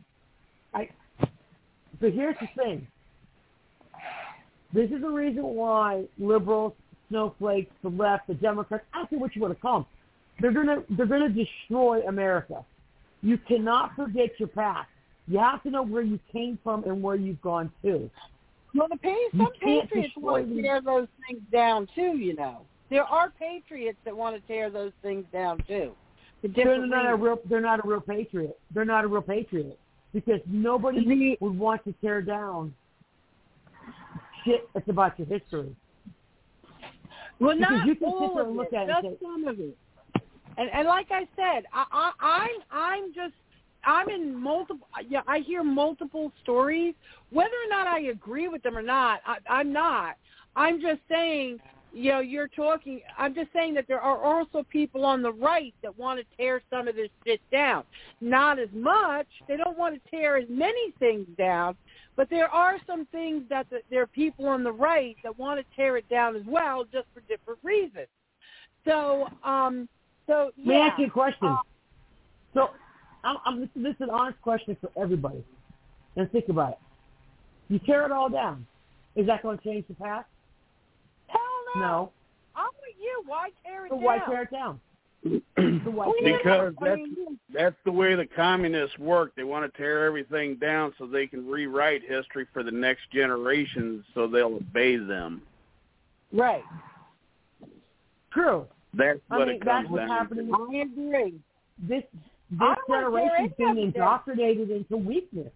But here's the thing. This is the reason why liberals, snowflakes, the left, the Democrats, I don't care what you want to call them, they're gonna destroy America. You cannot forget your past. You have to know where you came from and where you've gone to. Well, some patriots want to tear those things down too. You know, there are patriots that want to tear those things down too. They're not a real patriot. They're not a real patriot because nobody would want to tear down shit that's about your history. Well, because not you can all sit there of and look it, at just it and say, some of it. And like I said, I'm in multiple. Yeah, I hear multiple stories. Whether or not I agree with them or not, I'm not. I'm just saying, you're talking. I'm just saying that there are also people on the right that want to tear some of this shit down. Not as much. They don't want to tear as many things down, but there are some things that there are people on the right that want to tear it down as well, just for different reasons. So, Let me ask you a question. This is an honest question for everybody. And think about it. You tear it all down. Is that going to change the past? Hell no. No. I'm with you. Why tear it down? Why tear it down? Because that's the way the communists work. They want to tear everything down so they can rewrite history for the next generations so they'll obey them. Right. True. That's what it comes what's down happening. to. I agree. This generation's been indoctrinated into weakness.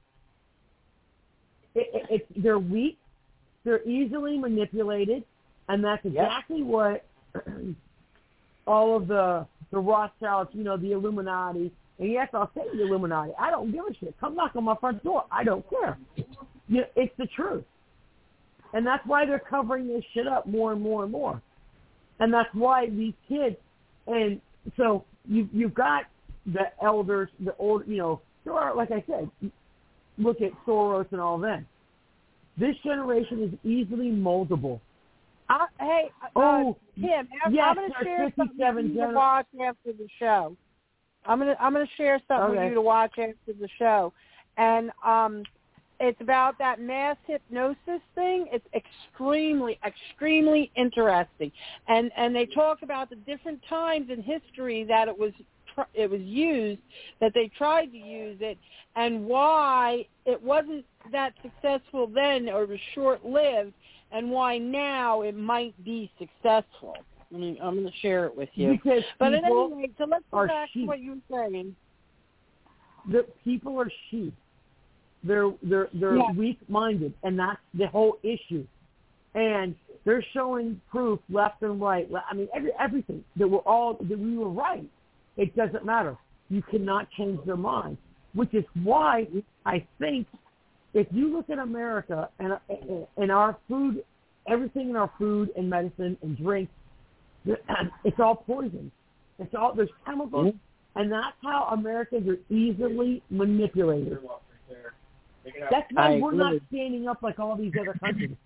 They're weak. They're easily manipulated, and that's exactly what all of the Rothschilds, the Illuminati. And yes, I'll say the Illuminati. I don't give a shit. Come knock on my front door. I don't care. It's the truth, and that's why they're covering this shit up more and more and more. And that's why these kids, and so you've got the elders, the old, there are, like I said, look at Soros and all them. This generation is easily moldable. Tim, yes, I'm going to share something with you to watch after the show. I'm going to share something with you to watch after the show, and it's about that mass hypnosis thing. It's extremely, extremely interesting, and they talk about the different times in history that it was used, that they tried to use it, and why it wasn't that successful then, or it was short-lived, and why now it might be successful. I'm going to share it with you. But anyway, so let's go back to what you were saying. The people are sheep. They're weak-minded, and that's the whole issue. And they're showing proof left and right. Everything that we were right. It doesn't matter. You cannot change their mind, which is why I think if you look at America and our food, everything in our food and medicine and drink, it's all poison. There's chemicals, and that's how Americans are easily manipulated. That's why we're not standing up like all these other countries.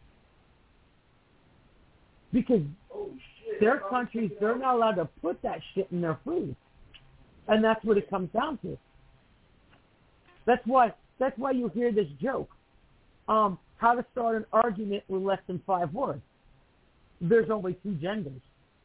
Because their countries, they're not allowed to put that shit in their food. And that's what it comes down to. That's why you hear this joke. How to start an argument with less than 5 words. There's only 2 genders.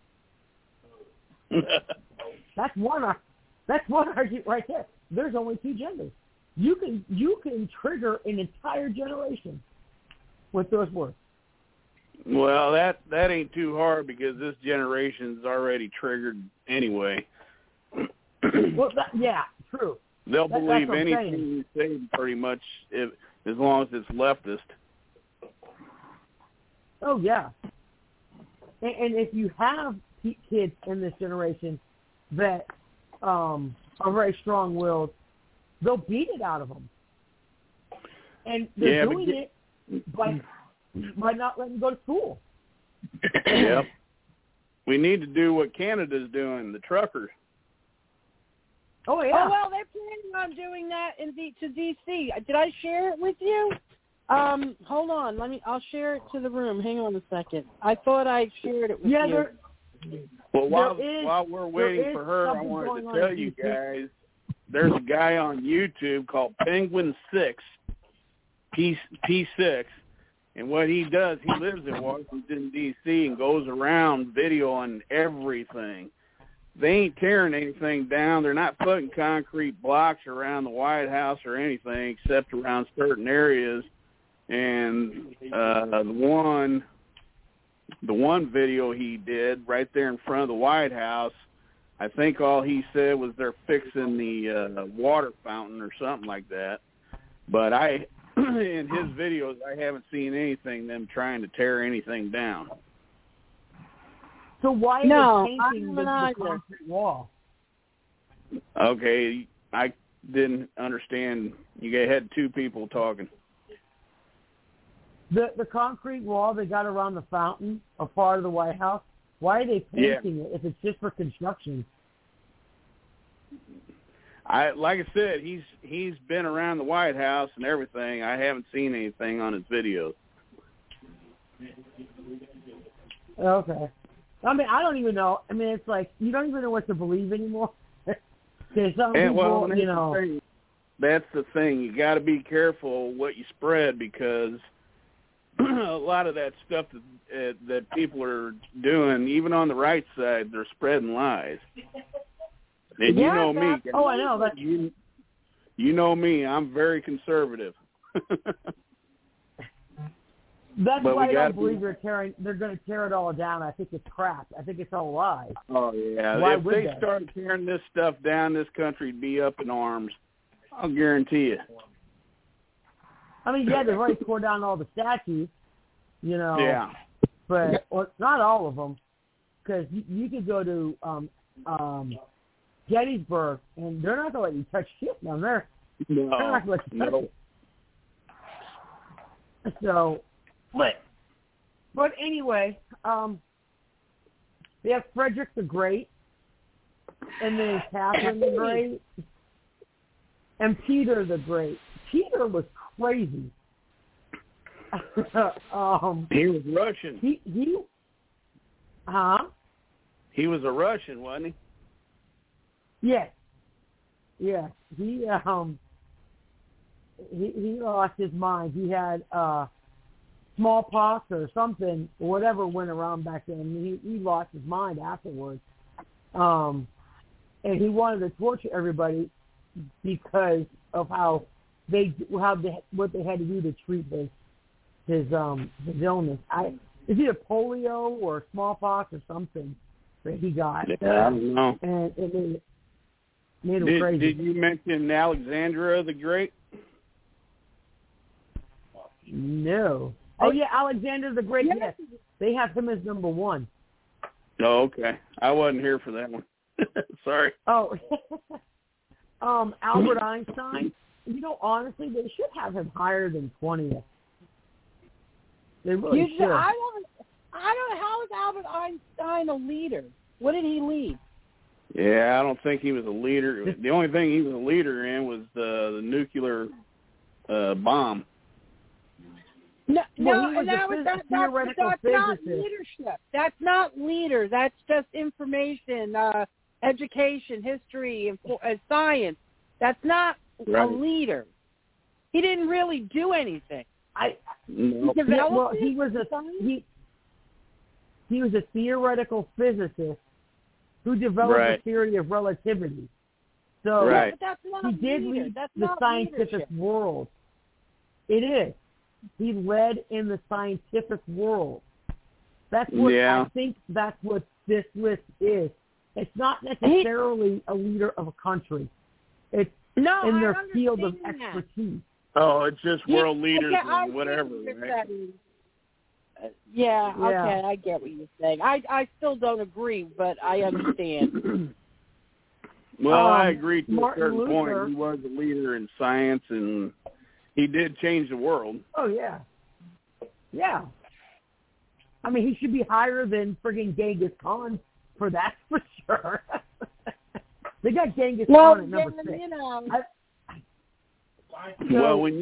That's one argument right there. There's only 2 genders. You can trigger an entire generation with those words. Well, that ain't too hard because this generation's already triggered anyway. Well, true. They'll believe anything you say pretty much, as long as it's leftist. Oh, yeah. And if you have kids in this generation that are very strong-willed, they'll beat it out of them. And they're doing it by not letting them go to school. Yep. We need to do what Canada's doing, the truckers. Oh, yeah. Oh, well, they're planning on doing that to D.C. Did I share it with you? Hold on. I'll share it to the room. Hang on a second. I thought I shared it with you. Well, while we're waiting for her, I wanted to tell you guys, there's a guy on YouTube called Penguin6, P6, and what he does, he lives in Washington, D.C., and goes around videoing everything. They ain't tearing anything down. They're not putting concrete blocks around the White House or anything except around certain areas. And the one video he did right there in front of the White House, I think all he said was they're fixing the water fountain or something like that. But in his videos, I haven't seen anything them trying to tear anything down. So why are they painting the concrete wall? Okay, I didn't understand. You had two people talking. The concrete wall they got around the fountain, a part of the White House, why are they painting it if it's just for construction? Like I said, he's been around the White House and everything. I haven't seen anything on his videos. Okay. I mean, I don't even know. I mean, it's like you don't even know what to believe anymore. Because some people, that's the thing. You got to be careful what you spread because a lot of that stuff that people are doing, even on the right side, they're spreading lies. And you know me. Oh, I know. You know me. I'm very conservative. That's why I don't believe they're going to tear it all down. I think it's crap. I think it's all lies. Oh, yeah. If they start tearing this stuff down, this country would be up in arms. I'll guarantee you. I mean, they've already tore down all the statues, Yeah. But not all of them, because you could go to Gettysburg, and they're not going to let you touch shit down there. No. They're not going to let you touch it. So... But anyway, they have Frederick the Great, and then Catherine the Great, and Peter the Great. Peter was crazy. He was Russian. He was a Russian, wasn't he? Yes. Yeah. He lost his mind. He had smallpox or something, or whatever went around back then. He lost his mind afterwards. And he wanted to torture everybody because of what they had to do to treat his illness. Is it a polio or smallpox or something that he got? Yeah, I don't know. And it made him crazy. Did you mention Alexandra the Great? No. Oh, yeah, Alexander the Great, yes. They have him as number one. Oh, okay. I wasn't here for that one. Sorry. Oh, Albert Einstein. Honestly, they should have him higher than 20th. They really should. I don't know. How is Albert Einstein a leader? What did he lead? Yeah, I don't think he was a leader. The only thing he was a leader in was the nuclear bomb. No, that's not leadership. That's not leader. That's just information, education, history, and science. That's not a leader. He didn't really do anything. He was a theoretical physicist who developed the theory of relativity. So but that's not he did lead the scientific world. It is. He led in the scientific world. That's what I think. That's what this list is. It's not necessarily a leader of a country. It's in their field of expertise. Oh, it's just world leaders and whatever, right? Yeah, okay, I get what you're saying. I still don't agree, but I understand. Well, I agree to Martin a certain Luther, point. He was a leader in science, and he did change the world. Oh, yeah. Yeah. I mean, he should be higher than friggin' Genghis Khan for that, for sure. They got Genghis Khan at number 6. You know. Well, when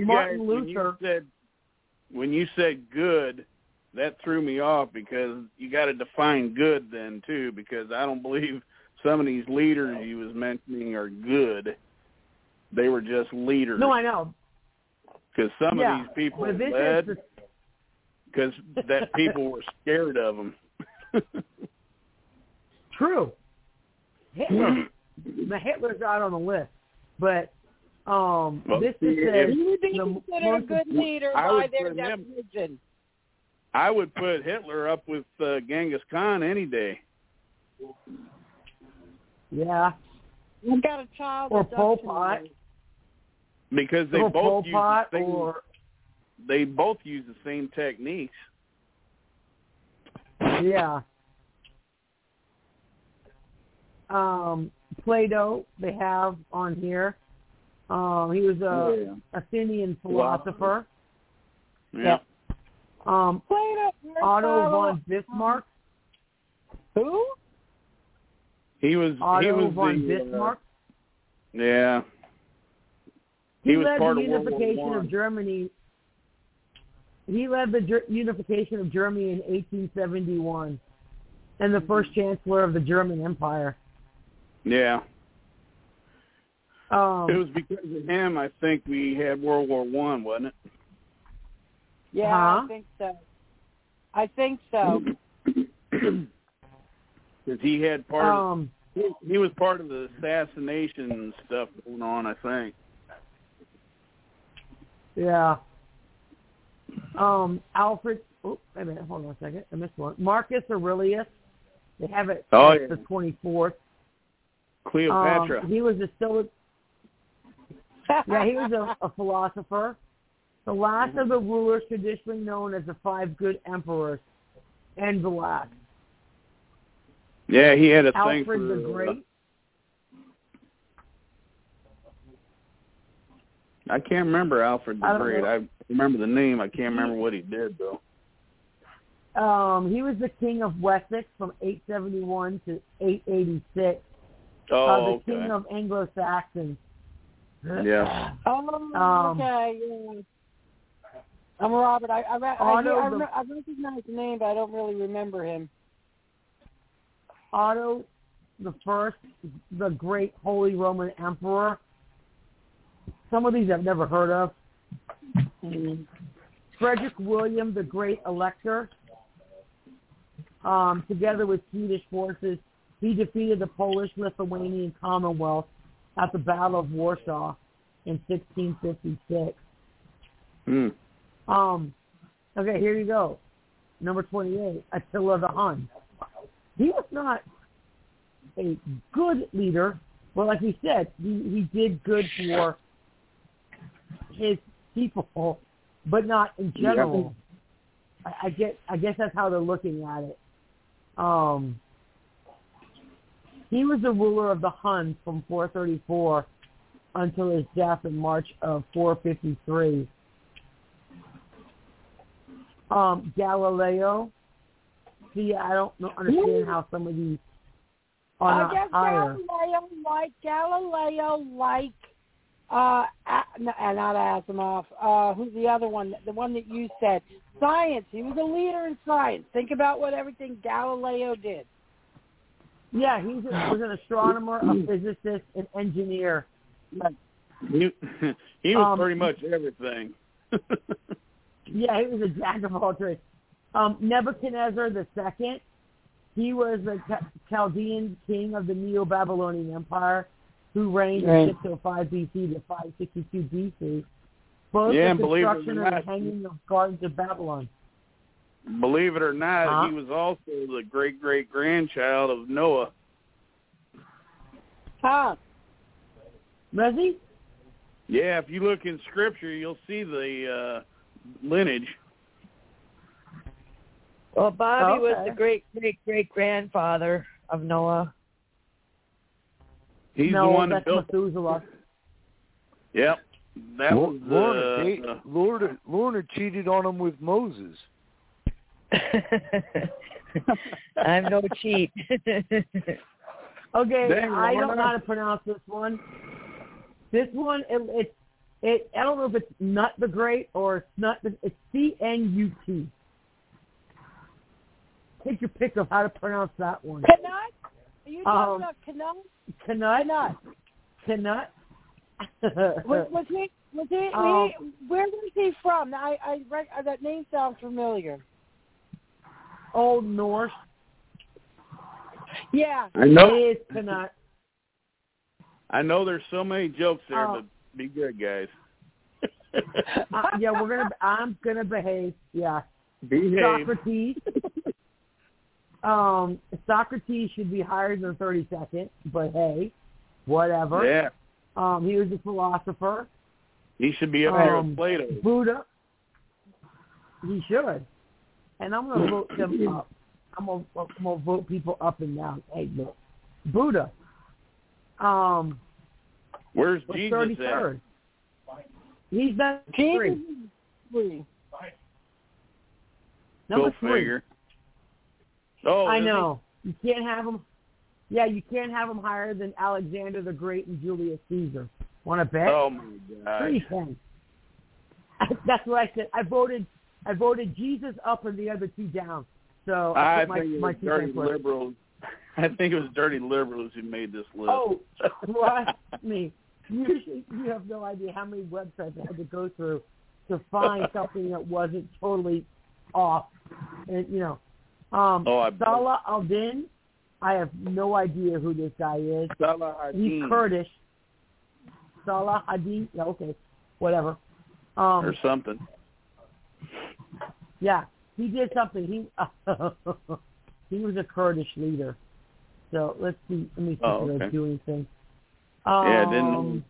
you said good, that threw me off, because you got to define good then too, because I don't believe some of these leaders you was mentioning are good. They were just leaders. No, I know. Because some of these people led because that people were scared of them. True. Hitler's out on the list, but this is he would be considered a good leader by their definition. I would put Hitler up with Genghis Khan any day. Yeah. I've got a child. Or Pol Pot. Because they both use the same techniques. Yeah. Plato they have on here. He was a Athenian philosopher. Yeah. Plato. Otto von Bismarck. Who? He was von Bismarck. Yeah. He led the unification of Germany. He led the unification of Germany in 1871, and the first chancellor of the German Empire. Yeah. It was because of him, I think, we had World War I, wasn't it? Yeah, I think so. Because he had he was part of the assassination stuff going on, I think. Yeah. Alfred. Oh, wait a minute. Hold on a second. I missed one. Marcus Aurelius. They have it the 24th. Cleopatra. He was he was a philosopher. The last of the rulers traditionally known as the 5 good emperors, and the last. Yeah, he had a Alfred thing for the Great. I can't remember Alfred the Great. I remember the name. I can't remember what he did, though. He was the king of Wessex from 871 to 886. The king of Anglo-Saxons. Yeah. Okay. Yeah. I'm Robert. I recognize the name, but I don't really remember him. Otto the First, the great Holy Roman Emperor. Some of these I've never heard of. Frederick William, the Great Elector. Together with Swedish forces, he defeated the Polish-Lithuanian Commonwealth at the Battle of Warsaw in 1656. Okay, here you go. Number 28, Attila the Hun. He was not a good leader, but like we said, he did good for his people, but not in general. Yeah. I guess that's how they're looking at it. He was the ruler of the Huns from 434 until his death in March of 453. Galileo. See, I don't understand how some of these are not higher. Galileo, not Asimov. Who's the other one? The one that you said. Science. He was a leader in science. Think about what everything Galileo did. Yeah, he was an astronomer, a physicist, an engineer. He was pretty much everything. Yeah, he was a jack of all trades. Nebuchadnezzar II, he was the Chaldean king of the Neo-Babylonian Empire who reigned in 605 BC to 562 BC. Both the construction and the hanging of gardens of Babylon. Believe it or not, he was also the great-great-grandchild of Noah. Was he? Yeah, if you look in Scripture, you'll see the lineage. Well, Bobby was the great-great-great-grandfather of Noah. He's the one that built Methuselah. Yep. That was Lorna cheated on him with Moses. I'm no cheat. Okay, I don't know how to pronounce this one. This one, I don't know if it's Nut the Great or it's C-N-U-T. Take your pick of how to pronounce that one. Canut? Are you talking about Canut? Canut. Was he? Where was he from? That name sounds familiar. Old Norse. Yeah. I know. It is Canut. I know there's so many jokes there, but be good, guys. Yeah, I'm gonna behave. Yeah. Behave. Socrates. Socrates should be higher than 32nd, but hey, whatever. Yeah. He was a philosopher. He should be up there with Plato. Buddha. He should. And I'm going to vote them up. I'm going to vote people up and down. Hey, look. Buddha. Where's Jesus 33rd? He's not Jesus 3. Go Number 3. figure. Oh, I know. You can't have him. Yeah, you can't have him higher than Alexander the Great and Julius Caesar. Want to bet? Oh my God. 310. That's what I said. I voted Jesus up and the other two down. So I think it was dirty liberals. I think it was dirty liberals who made this list. Oh, trust me. Usually, you have no idea how many websites I had to go through to find something that wasn't totally off. And Salah al-Din. I have no idea who this guy is. Salah ad-Din. He's Kurdish. Salah ad-Din. Yeah, okay, whatever. Or something. Yeah, he did something. He was a Kurdish leader. So let's see. Let me see if I do anything. Yeah, didn't.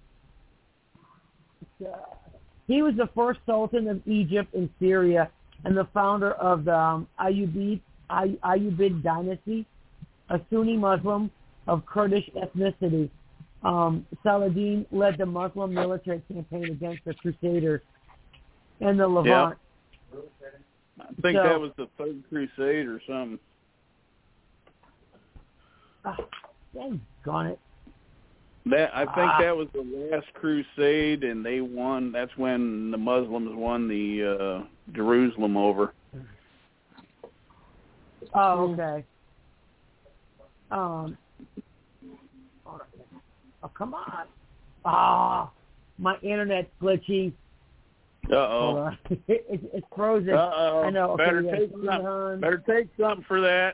He was the first Sultan of Egypt and Syria and the founder of the Ayyubid dynasty, a Sunni Muslim of Kurdish ethnicity. Saladin led the Muslim military campaign against the Crusaders in the Levant. Yep. I think that was the Third Crusade or something. Dang it. I think that was the last crusade, and they won. That's when the Muslims won the Jerusalem over. Oh, okay. Oh, come on. My internet's glitchy. Uh-oh. It's frozen. Uh-oh. I know. Okay, better take something for that.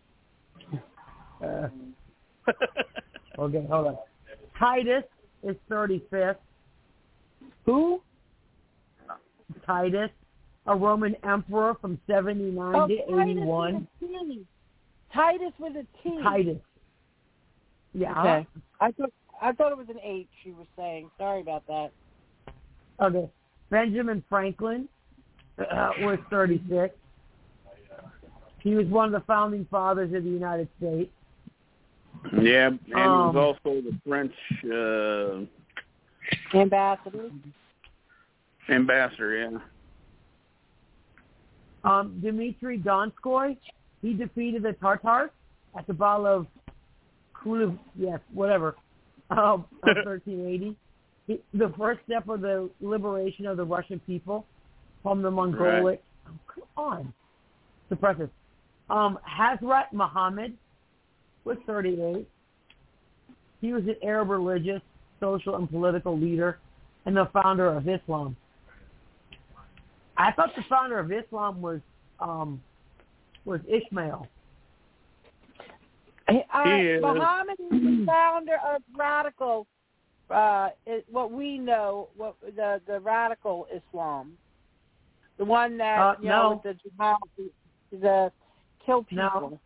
Okay, hold on. Titus is 35th. Who? Titus, a Roman emperor from 79 to 81. Titus with a T. Titus. Yeah. Okay. I thought it was an H. You were saying. Sorry about that. Okay. Benjamin Franklin was 36. He was one of the founding fathers of the United States. Yeah, and he was also the French ambassador, yeah. Dmitry Donskoy, he defeated the Tatars at the Battle of Kulev, 1380. The first step of the liberation of the Russian people from the Mongolic. Right. Oh, come on. Suppressive. Hazrat Muhammad was 38. He was an Arab religious, social, and political leader and the founder of Islam. I thought the founder of Islam was Ishmael. Muhammad is the founder of radical, what we know, the radical Islam, the one that with the jihad, the kill people. No.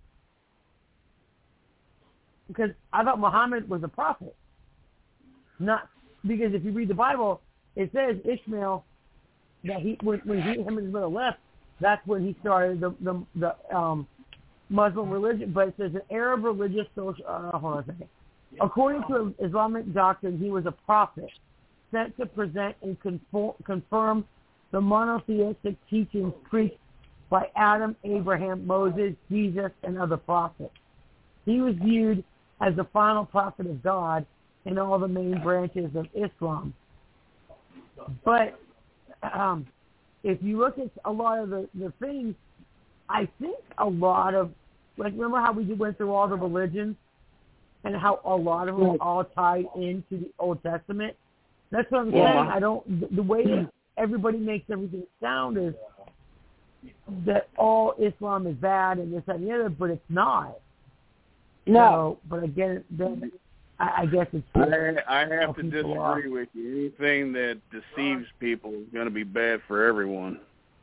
Because I thought Muhammad was a prophet. Not because if you read the Bible, it says Ishmael that him and his brother left, That's when he started the Muslim religion. But it says an Arab religious social. Hold on a second. According to Islamic doctrine, he was a prophet sent to present and confirm the monotheistic teachings preached by Adam, Abraham, Moses, Jesus, and other prophets. He was viewed as the final prophet of God in all the main branches of Islam. But if you look at a lot of the things, I think a lot of, like, remember how we went through all the religions and how a lot of them all tie into the Old Testament? That's what I'm saying. The way everybody makes everything sound is that all Islam is bad and this, that, and the other, but it's not. No. So, but again, then I guess it's... I have to disagree with you. Anything that deceives people is going to be bad for everyone.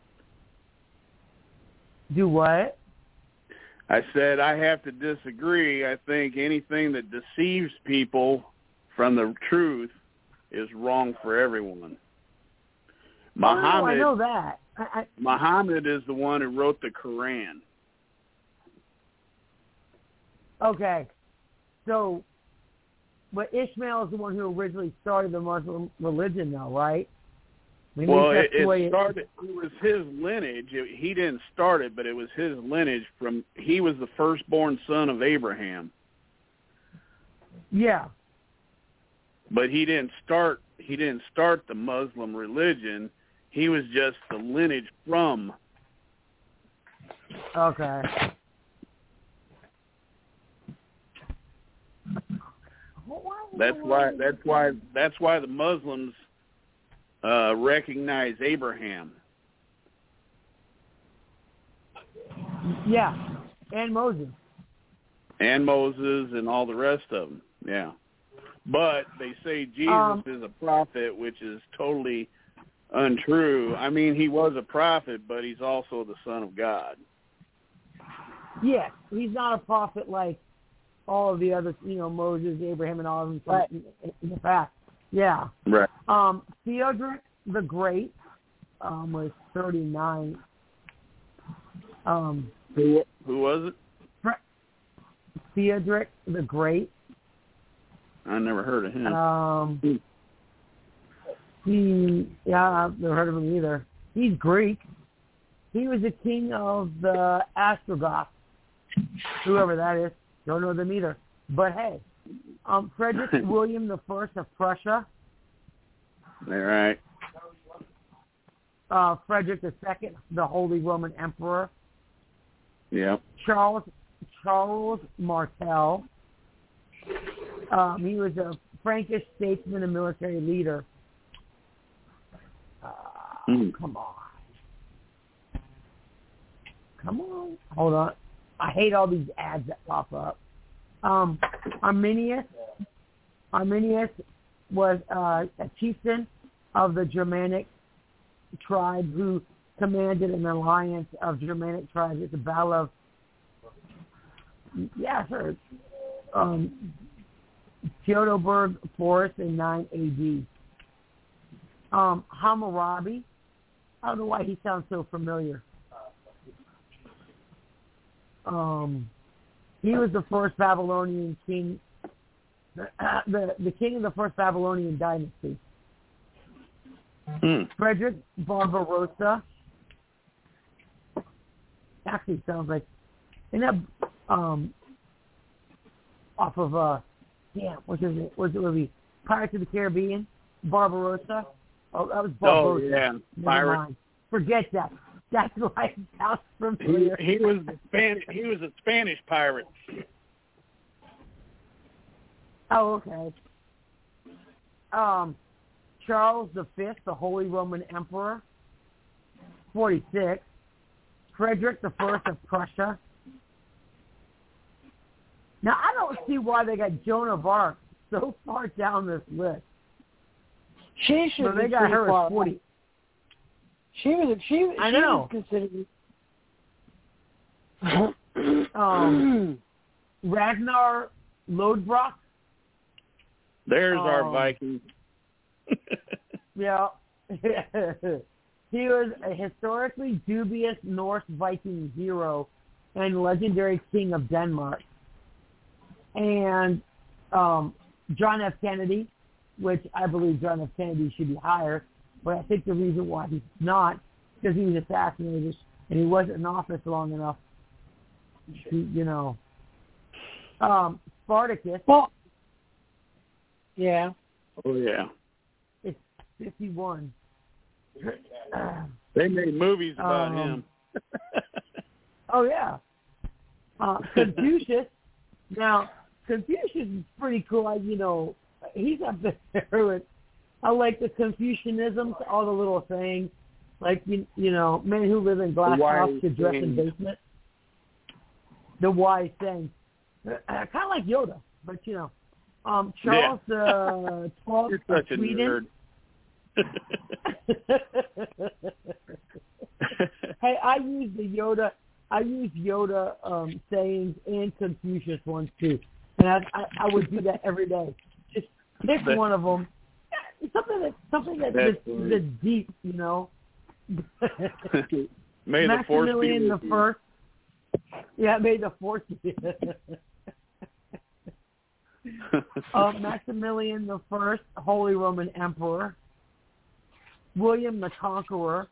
Do what? I said I have to disagree. I think anything that deceives people from the truth is wrong for everyone. I know that. Muhammad is the one who wrote the Quran. Okay. So, but Ishmael is the one who originally started the Muslim religion, though, right? It was his lineage. He didn't start it, but it was his lineage. He was the firstborn son of Abraham. Yeah. But he didn't start the Muslim religion. He was just the lineage from. Okay. That's why the Muslims recognize Abraham. Yeah, and Moses. And Moses and all the rest of them, yeah. But they say Jesus is a prophet, which is totally untrue. I mean, he was a prophet, but he's also the Son of God. Yes, he's not a prophet like all of the other, Moses, Abraham, and all of them in the past. Yeah. Right. Theodoric the Great was 39. Who was it? Theodoric the Great. I never heard of him. I've never heard of him either. He's Greek. He was the king of the Ostrogoths, whoever that is. Don't know them either. But hey, Frederick William I of Prussia. All right. Frederick II, the Holy Roman Emperor. Yeah. Charles Martel. He was a Frankish statesman and military leader. Come on. Hold on. I hate all these ads that pop up. Arminius was a chieftain of the Germanic tribe who commanded an alliance of Germanic tribes at the Battle of Teutoburg Forest in 9 AD. Hammurabi, I don't know why he sounds so familiar. He was the first Babylonian king, the king of the first Babylonian dynasty. Frederick Barbarossa. Actually, sounds like, isn't that off of what's it movie? Pirates of the Caribbean. Barbarossa. Oh, that was Barbarossa. Oh yeah, pirate. Forget that. That's why it sounds familiar. He was a Spanish pirate. Oh, okay. Charles V, the Holy Roman Emperor, 46. Frederick I of Prussia. Now, I don't see why they got Joan of Arc so far down this list. She should be they got her far at 40. She was considered. Ragnar Lodbrok. There's our Viking. Yeah. He was a historically dubious Norse Viking hero and legendary king of Denmark. And John F. Kennedy, which I believe John F. Kennedy should be higher, but I think the reason why he's not because he was assassinated and he wasn't in office long enough to, Spartacus. Well, yeah. Oh, yeah. It's 51. They made movies about him. Oh, yeah. Confucius. Now, Confucius is pretty cool. He's up there with, I like the Confucianisms, all the little things. Like, men who live in glass houses should dress in basement. The wise thing. Kind of like Yoda, but, Charles the 12th You're such of Sweden. a nerd. Hey, I use Yoda sayings and Confucius ones too, and I would do that every day. Just pick one of them. Something that's deep, May the force be Maximilian the First. Yeah, may the force be. Maximilian the First, Holy Roman Emperor. William the Conqueror.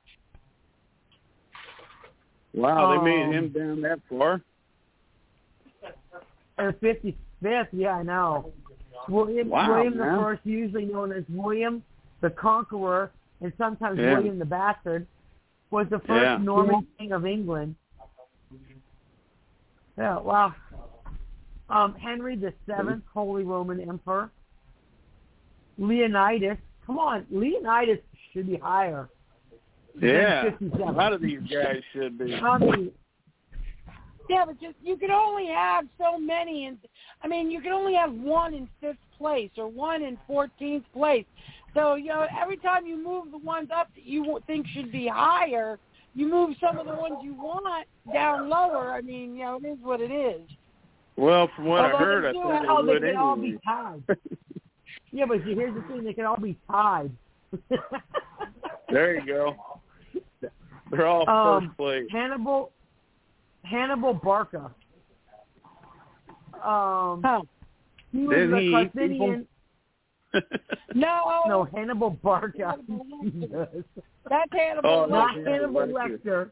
Wow, they made him down that far? 55th, yeah, I know. William the First, usually known as William the Conqueror, and sometimes William the Bastard, was the first Norman king of England. Yeah, wow. Henry the Seventh, Holy Roman Emperor. Leonidas. Come on, Leonidas should be higher. Yeah, a lot of these guys should be. Yeah, but you can only have so many, you can only have one in 5th place or one in 14th place. So, every time you move the ones up that you think should be higher, you move some of the ones you want down lower. It is what it is. Well, from what I heard, I thought they could all be tied. Yeah, but here's the thing: they can all be tied. There you go. They're all first place. Hannibal Barca. He was Did the Carthaginian. No, Hannibal Barca. That's Hannibal. Not Hannibal Lecter.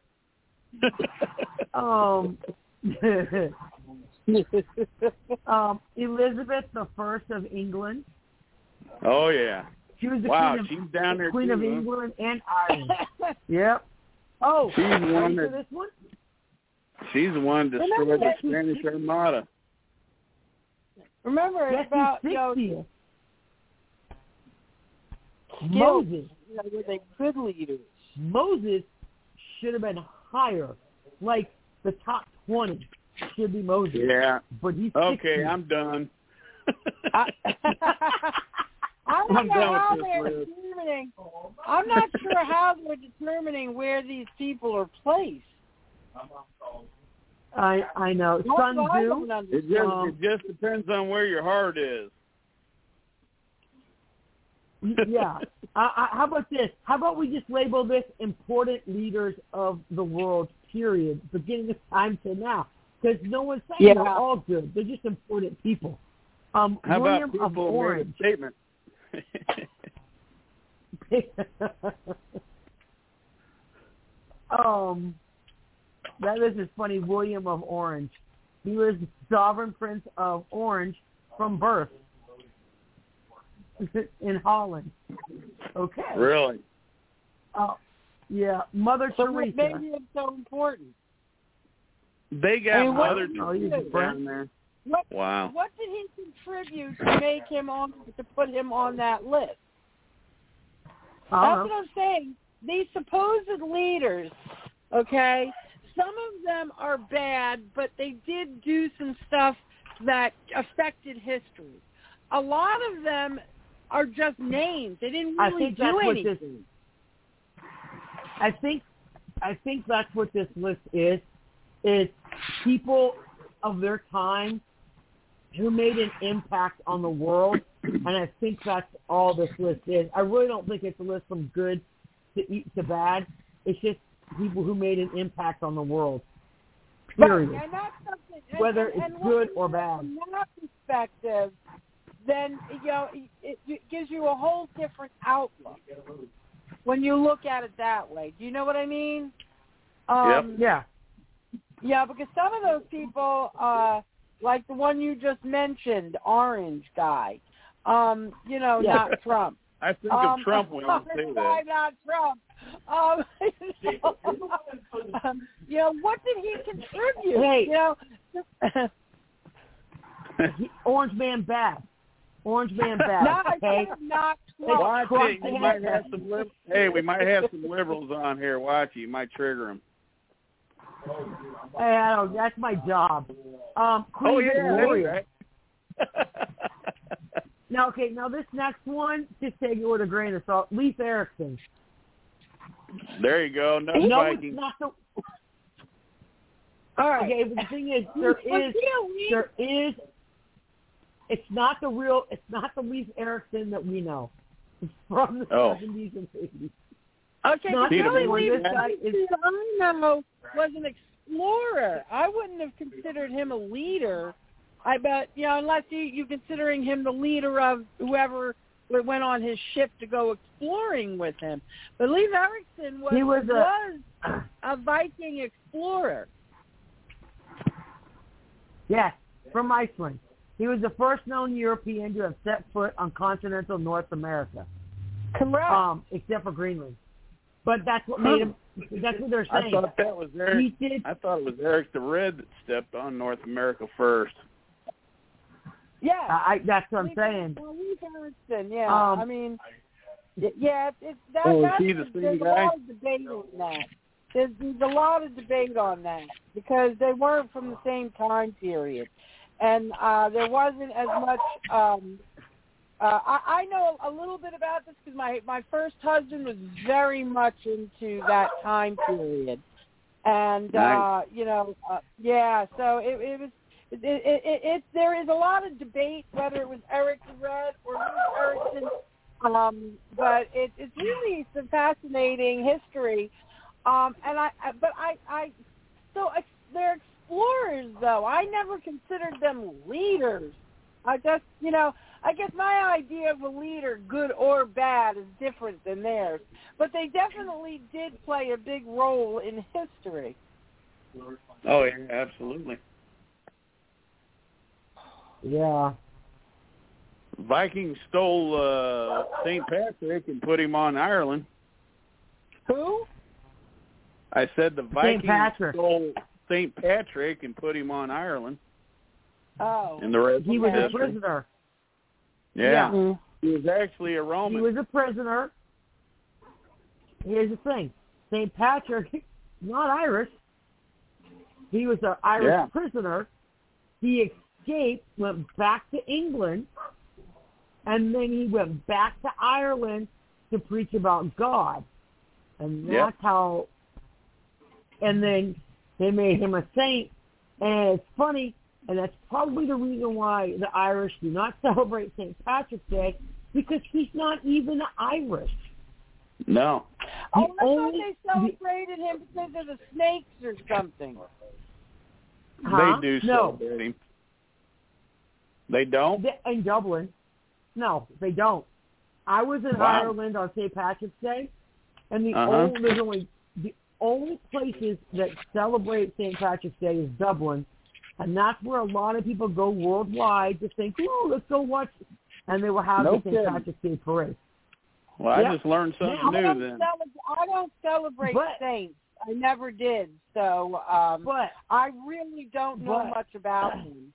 Elizabeth the First of England. Oh yeah. She was the she's down there Queen too, of England and Ireland. Yep. Oh, she's the one for this one? She's the one that destroyed the Spanish Armada. Remember, it's about Moses. Were they good leaders? Moses should have been higher, like the top 20 should be Moses. Yeah. But he's 60. I'm done. I don't know how they're determining. I'm not sure how they're determining where these people are placed. I know. Sun Tzu. It just depends on where your heart is. Yeah. How about this? How about we just label this important leaders of the world, period, beginning of time to now? Because no one's saying they're all good. They're just important people. How William about people who made a statement? That is funny. William of Orange. He was the sovereign prince of Orange from birth in Holland. Okay. Really? Yeah. Mother Teresa. Maybe it's so important. They got Mother Teresa down there. Wow. What did he contribute to make him to put him on that list? That's what I'm saying. These supposed leaders, okay, some of them are bad, but they did do some stuff that affected history. A lot of them are just names. They didn't really do anything. I think that's what this list is. It's people of their time who made an impact on the world, and I think that's all this list is. I really don't think it's a list from good to bad. It's just people who made an impact on the world. Period. Right, and that's something, whether it's good or bad. From that perspective, then it gives you a whole different outlook when you look at it that way. Do you know what I mean? Yeah. Yeah, because some of those people, like the one you just mentioned, Orange guy, not Trump. I think of Trump when you say that. Not Trump. What did he contribute? Hey, Orange Man bad. Orange Man bad. Not Watch it. You might have some hey, we might have some liberals on here. Watch it. You might trigger them. Hey, I don't. That's my job. Queen Victoria. Right. Now, this next one, just take it with a grain of salt. Leif Erikson. There you go. No Viking. It's not the. All right. Okay, but the thing is, there is. It's not the Leif Erikson that we know. It's from the 70s and 80s. Okay, but the only one Leif this guy is. I know was an explorer. I wouldn't have considered him a leader. I bet, unless you're considering him the leader of whoever went on his ship to go exploring with him. But Leif Erikson was a Viking explorer. Yes, from Iceland. He was the first known European to have set foot on continental North America. Correct. Except for Greenland. But that's what made him. That's what they're saying. I thought that was Eric. I thought it was Eric the Red that stepped on North America first. Yeah, that's what I'm saying. Leif Erikson, yeah. I mean, yeah, there's the a lot of debate on that. There's a lot of debate on that because they weren't from the same time period, and there wasn't as much. I know a little bit about this because my first husband was very much into that time period, and nice. So it was. There is a lot of debate whether it was Eric the Red or Leif Erikson, but it's really some fascinating history. So they're explorers though. I never considered them leaders. I guess my idea of a leader, good or bad, is different than theirs. But they definitely did play a big role in history. Oh yeah, absolutely. Yeah. Vikings stole St. Patrick and put him on Ireland. Who? I said the Vikings stole St. Patrick and put him on Ireland. Oh. And the rest he was a prisoner. Yeah. Mm-hmm. He was actually a Roman. He was a prisoner. Here's the thing. St. Patrick, not Irish. He was an Irish prisoner. He escaped, went back to England, and then he went back to Ireland to preach about God. And that's how, and then they made him a saint. And it's funny, and that's probably the reason why the Irish do not celebrate St. Patrick's Day, because he's not even Irish. No. I thought they celebrated him because of the snakes or something. They do celebrate him. They don't? In Dublin. No, they don't. I was in Ireland on St. Patrick's Day, and the only places that celebrate St. Patrick's Day is Dublin, and that's where a lot of people go worldwide to think, "Oh, let's go watch," and they will have the St. Patrick's Day parade. Well, I just learned something new then. I don't celebrate saints. I never did, so I really don't know much about him.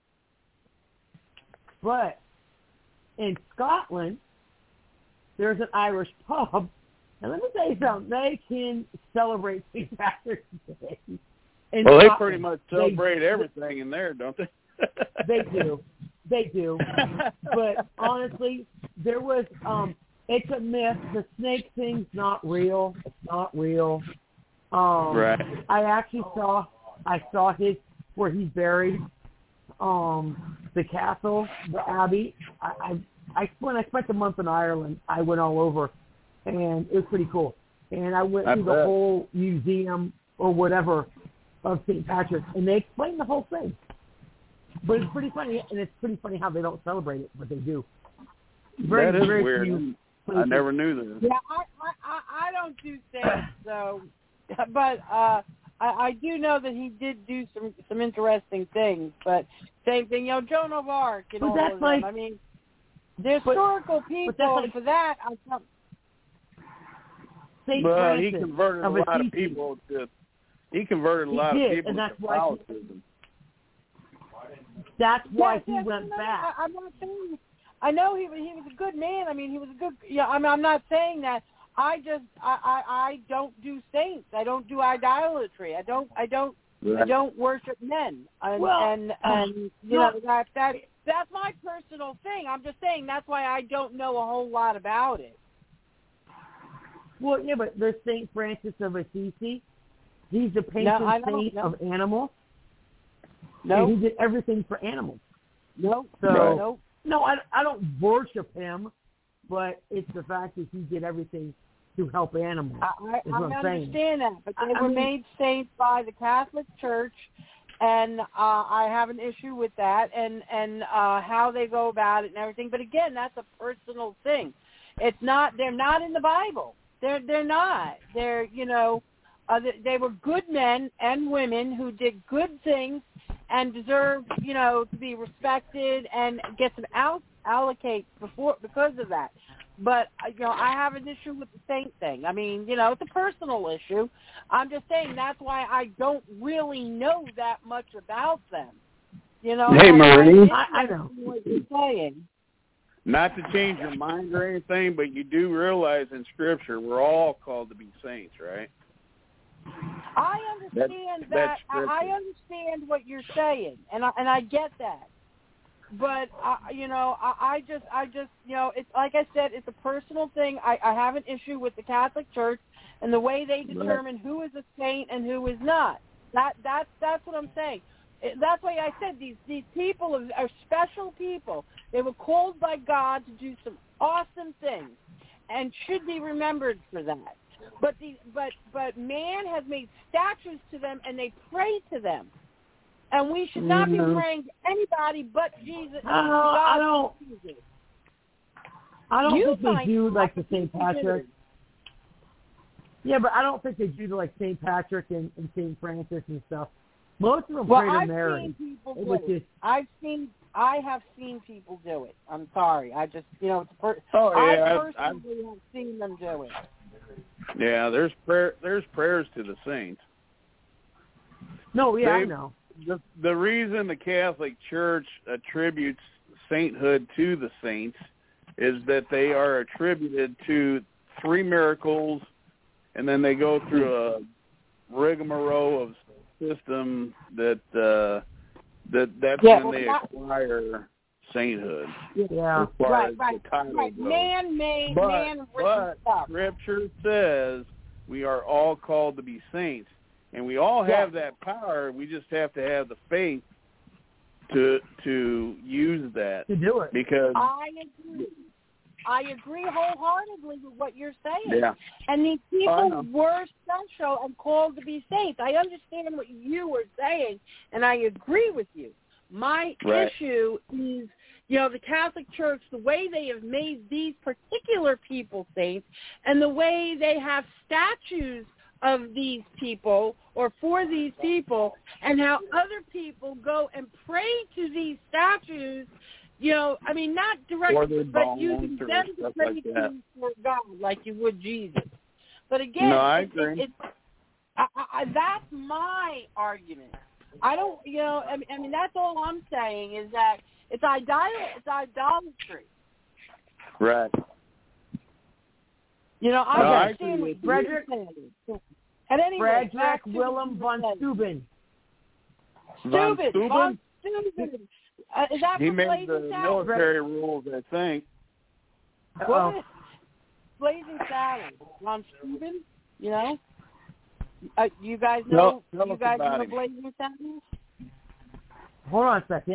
But in Scotland, there's an Irish pub, and let me tell you something, they can celebrate St. Patrick's Day. Well, they pretty much celebrate everything in there, don't they? They do. But honestly, there was, it's a myth. The snake thing's not real. It's not real. Right. I saw his, where he's buried. The castle, the abbey. When I spent a month in Ireland, I went all over, and it was pretty cool. and I went through the whole museum or whatever of St. Patrick, and they explained the whole thing. But it's pretty funny, and it's pretty funny how they don't celebrate it, but they do. That is weird. I never knew that. Yeah, I don't do saints, so, but I do know that he did do some interesting things. But same thing, Joan of Arc and all of them. I mean, the historical people. For that, I thought. Well, he converted a lot of people to. He converted a lot of people to Catholicism. That's why he went back. I'm not saying. I know he was a good man. I mean, he was a good. Yeah, I mean, I'm not saying that. I don't do saints. I don't do idolatry. I don't worship men. And you know that's my personal thing. I'm just saying that's why I don't know a whole lot about it. Well, yeah, but there's Saint Francis of Assisi. He's the patron saint of animals. No, he did everything for animals. No, I don't worship him, but it's the fact that he did everything to help animals. I understand that, but they were made saints by the Catholic Church, and I have an issue with that, and how they go about it and everything. But again, that's a personal thing. It's not. They're not in the Bible. They're not. They're they were good men and women who did good things and deserve to be respected and get some allocate because of that. But I have an issue with the saint thing. I mean, it's a personal issue. I'm just saying that's why I don't really know that much about them. Hey, Marie, I know what you're saying. Not to change your mind or anything, but you do realize in Scripture we're all called to be saints, right? I understand that. I understand what you're saying, and I get that. But I just it's like I said, it's a personal thing. I have an issue with the Catholic Church and the way they determine who is a saint and who is not. That's what I'm saying. That's why I said these people are special people. They were called by God to do some awesome things, and should be remembered for that. But man has made statues to them, and they pray to them. And we should not be praying to anybody but Jesus. I don't think they do like the St. Patrick. Yeah, but I don't think they do like St. Patrick and St. Francis and stuff. Most of them pray to Mary. I have seen people do it. I'm sorry. I just, I personally have seen them do it. Yeah, there's prayers to the saints. No, yeah, I know. The reason the Catholic Church attributes sainthood to the saints is that they are attributed to 3 miracles, and then they go through a rigmarole of system that's when they acquire sainthood. Yeah, right. Man-made, man-written stuff. Scripture says we are all called to be saints. And we all have that power. We just have to have the faith to use that. To do it. Because I agree wholeheartedly with what you're saying. Yeah. And these people were special and called to be saints. I understand what you were saying, and I agree with you. My issue is, the Catholic Church, the way they have made these particular people saints, and the way they have statues of these people or for these people, and how other people go and pray to these statues, not directly, but using them to pray to for God like you would Jesus. But again, I agree. That's my argument. I don't, I mean, that's all I'm saying is that it's idolatry. Right. I understand what Frederick. At any rate, Frederick Willem von Steuben. Von Steuben. Is that he from made Blazing the Saddles? military rules, I think. What? Blazing Saddles. Von Steuben, you guys know? You guys know Blazing Saddles? Hold on a second.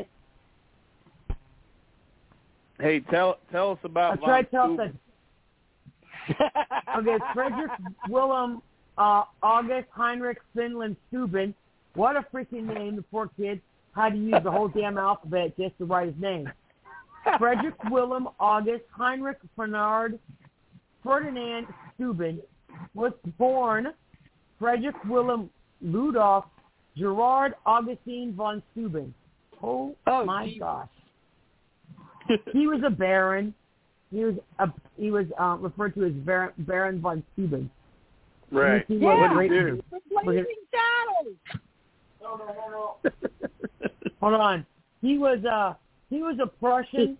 Hey, tell us about Von Steuben. Okay, Frederick Willem August Heinrich Finland Steuben. What a freaking name. The poor kid had to use the whole damn alphabet just to write his name. Frederick Willem August Heinrich Ferdinand Steuben was born Frederick Willem Ludolf Gerard Augustine von Steuben. Oh my gosh. He was a baron. He was referred to as Baron von Steuben. Right. Yeah. What did he do? Blazing Saddles. No. Hold on. He was a Prussian,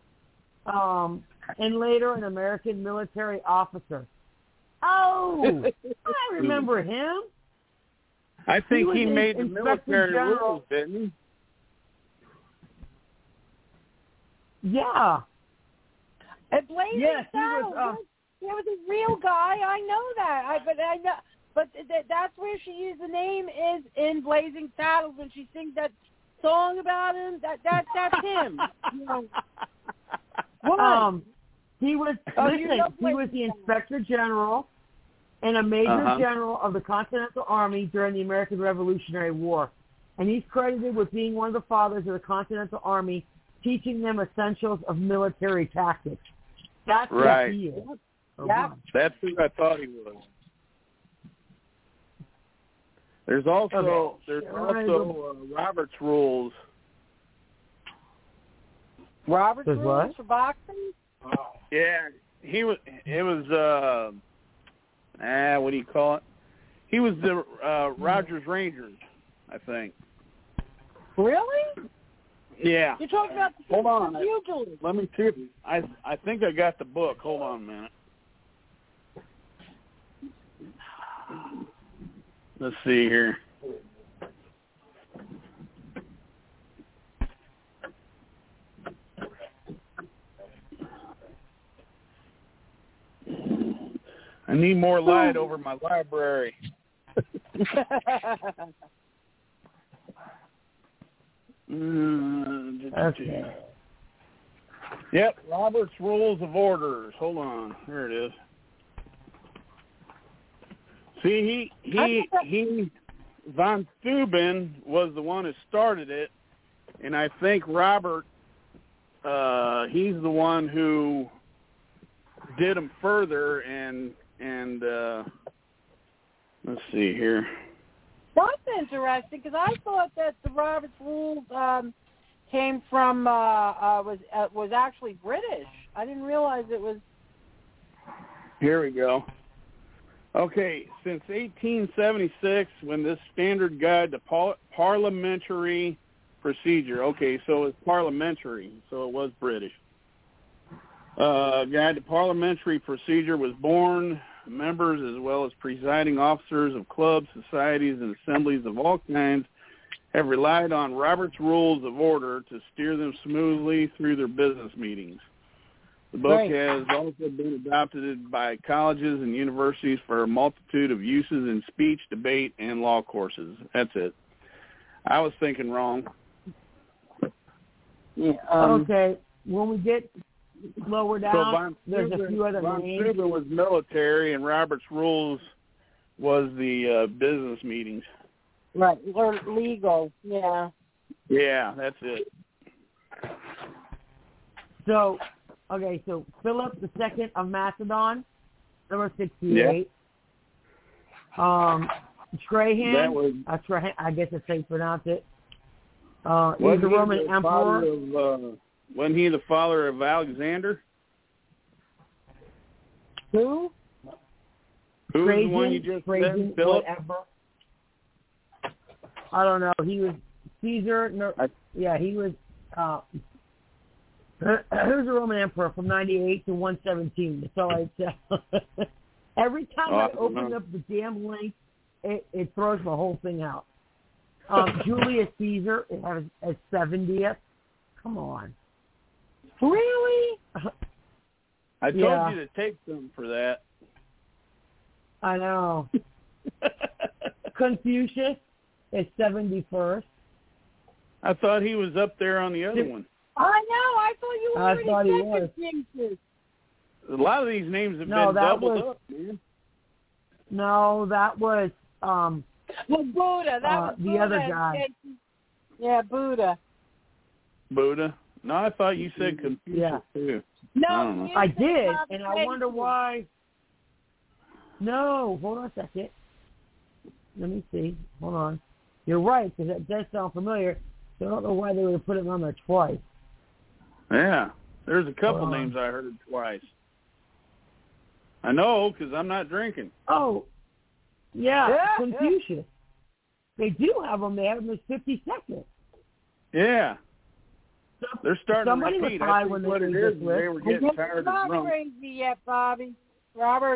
and later an American military officer. Oh, I remember him. I think he was made the Inspector military General. rules, didn't he? Yeah. And Blazing Yes, he Saddles. was. He was a real guy. I know that. But that's where she used the name is in Blazing Saddles when she sings that song about him. That's him. You know. What? He was. you know he was the Inspector General and a Major General of the Continental Army during the American Revolutionary War, and he's credited with being one of the fathers of the Continental Army, teaching them essentials of military tactics. That's right. what he is. Yeah. That's who I thought he was. There's also Robert's Rules. Robert's Does Rules what? for boxing? Yeah, it was what do you call it? He was the Rogers Rangers, I think. Really? Yeah. You're talking about the Hold on. pugilist. Let me see if I think I got the book. Hold on a minute. Let's see here. I need more light over my library. Okay. Yep, Robert's Rules of Orders. Hold on. There it is. See, he von Steuben was the one who started it, and I think Robert, he's the one who did them further, and let's see here. That's interesting because I thought that the Robert's Rules came from was actually British. I didn't realize it was. Here we go. Okay, since 1876, when this standard guide to parliamentary procedure. Okay, so it's parliamentary, so it was British. Guide to parliamentary procedure was born. Members as well as presiding officers of clubs, societies, and assemblies of all kinds have relied on Robert's Rules of Order to steer them smoothly through their business meetings. The book has also been adopted by colleges and universities for a multitude of uses in speech, debate, and law courses. That's it. I was thinking wrong. Yeah, okay, when we get lower down, there's a few other von names. Steuben was military, and Robert's Rules was the business meetings. Right, or legal, yeah. Yeah, that's it. So, okay, so Philip II of Macedon, number 68. Trajan, I guess that's how you pronounce it. He was a Roman emperor. Wasn't he the father of Alexander? Who? Who's Trajan, the one you just Trajan, said, Philip? whatever. I don't know. He was Caesar. No, yeah, he was. He was a Roman emperor from 98 to 117. That's all I tell. Every time I open up the damn link, it throws my whole thing out. Julius Caesar as 70th. Come on. Really? I told you to take some for that. I know. Confucius is 71st. I thought he was up there on the other one. I know. I thought you I thought he was. Confucius. A lot of these names have been doubled up, man. No, that was Buddha. That was the Buddha other guy. Yeah, Buddha. Buddha? No, I thought you said Confucius too. No, I did, and I wonder why. No, hold on a second. Let me see. Hold on. You're right, because that does sound familiar. So I don't know why they would have put it on there twice. Yeah, there's a couple names I heard twice. I know, because I'm not drinking. Oh, yeah, Confucius. They do have them. They have them as 52nd. Yeah. They're starting Somebody to repeat. Was I think when what it is they were getting tired of drunk. Not crazy yet, Bobby. Robert.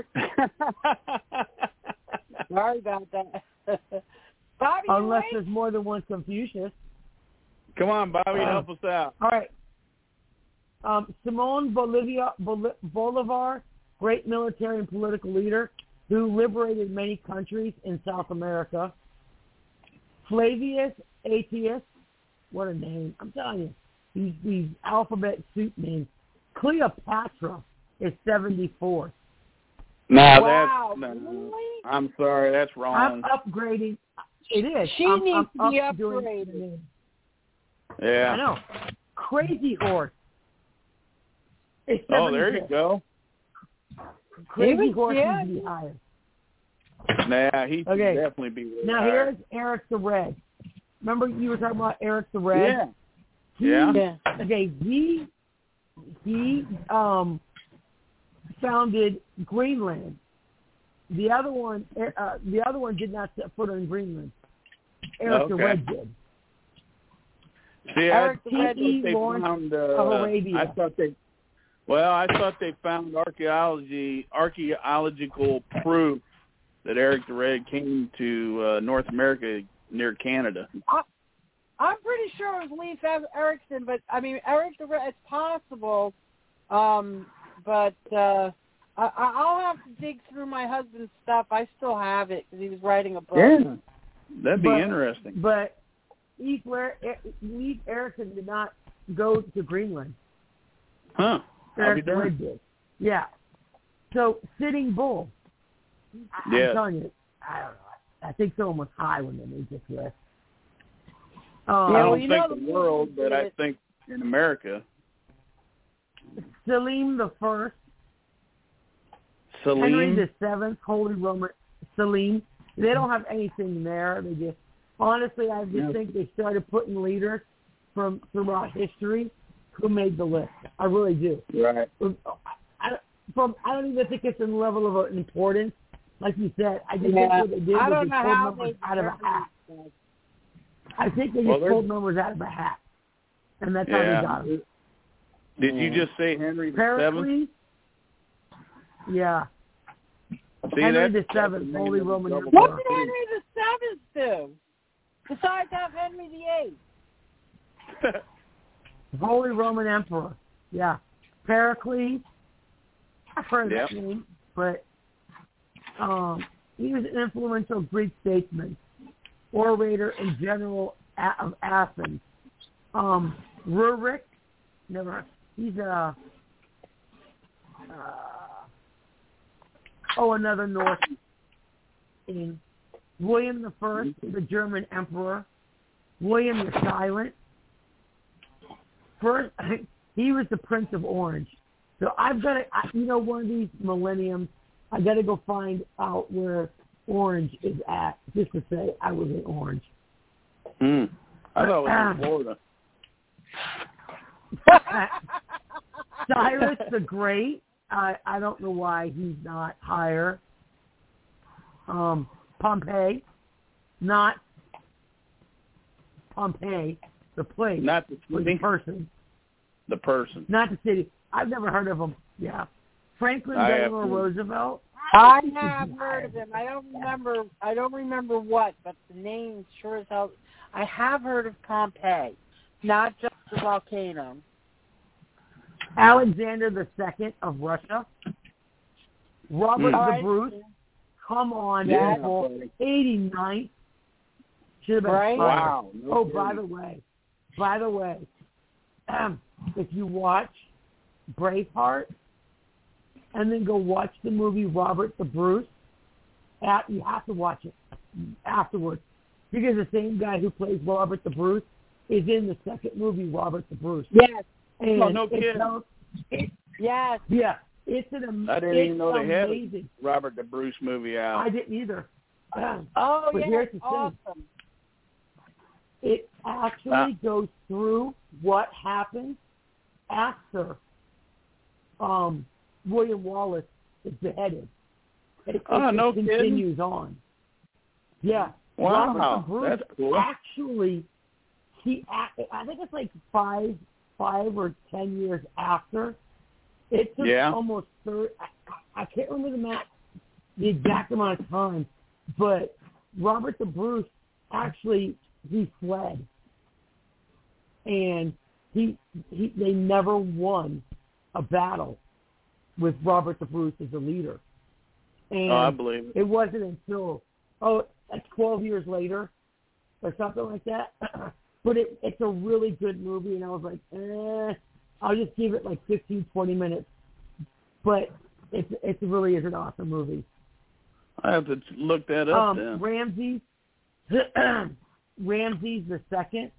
Sorry about that. Bobby, unless there's more than one Confucius. Come on, Bobby, help us out. All right. Simón Bolívar, great military and political leader who liberated many countries in South America. Flavius Aetius, what a name. I'm telling you, these alphabet soup names. Cleopatra is 74. No, really? I'm sorry, that's wrong. I'm upgrading. It is. She needs to be upgraded. Yeah. I know. Crazy Horse. Oh, there you go. Crazy Horse needs to be higher. Nah, he should definitely be way Now higher. here's Eric the Red. Remember you were talking about Eric the Red? Yeah. Okay, he founded Greenland. The other one did not set foot on Greenland. Eric the Red did. See, Eric I the Red they found, of Arabia. I thought they found archaeological proof that Eric the Red came to North America near Canada. I'm pretty sure it was Leif Erikson, but I mean Eric the Red. It's possible, but I'll have to dig through my husband's stuff. I still have it because he was writing a book. Yeah, that'd be interesting. But Leif Erikson did not go to Greenland. Huh? Eric the Red did. Yeah. So Sitting Bull. I'm telling you, I don't know. I think someone was high when they made this list. I don't think the world, but I think in America. Selim the First. Selim? Henry the Seventh, Holy Roman. Selim. They don't have anything there. They just, honestly, I just think they started putting leaders from throughout history who made the list. I really do. Right. I don't even think it's in the level of importance. Like you said, I just think what they did was they pulled numbers out of a hat. I think they just pulled numbers out of a hat. And that's how they got them. Did you just say Henry the Pericles? Yeah. See, Henry the Seventh, Holy Roman Emperor. What did Henry the Seventh do? Besides have Henry the Eighth? Holy Roman Emperor. Yeah. Pericles. I've heard that name, but he was an influential Greek statesman, orator, and general of Athens. Rurik, never. He's another North. William the First, the German emperor. William the Silent. First, he was the Prince of Orange. So I've got to, one of these millenniums, I got to go find out where Orange is at, just to say I was in Orange. I thought it was in Florida. Cyrus the Great, I don't know why he's not higher. Pompeii, not Pompeii, the place, not the city. The person. The person. Not the city. I've never heard of him. Yeah. Franklin Delano Roosevelt. I have heard of him. I don't remember what, but the name sure as hell. I have heard of Pompeii, not just the volcano. Alexander II of Russia. Robert the Bruce. Come on, people. 89. Should have been right? Wow. No by the way, if you watch Braveheart, and then go watch the movie Robert the Bruce. You have to watch it afterwards, because the same guy who plays Robert the Bruce is in the second movie Robert the Bruce. Yes. And no kidding. Yes. Yeah. It's an I didn't even know they had amazing. a Robert the Bruce movie out. I didn't either. Oh, but yeah, here's the awesome. thing. It actually goes through what happened after William Wallace is beheaded. It continues on. Yeah. Wow, Robert the Bruce that's cool. Actually, I think it's like 5 or 10 years after. It took almost 30. I can't remember the exact amount of time, but Robert the Bruce actually he fled, and they never won a battle with Robert the Bruce as a leader. And I believe it. It wasn't until like 12 years later or something like that. But it's a really good movie, and I was like, I'll just give it like 15, 20 minutes. But it really is an awesome movie. I have to look that up then. Ramses the Second.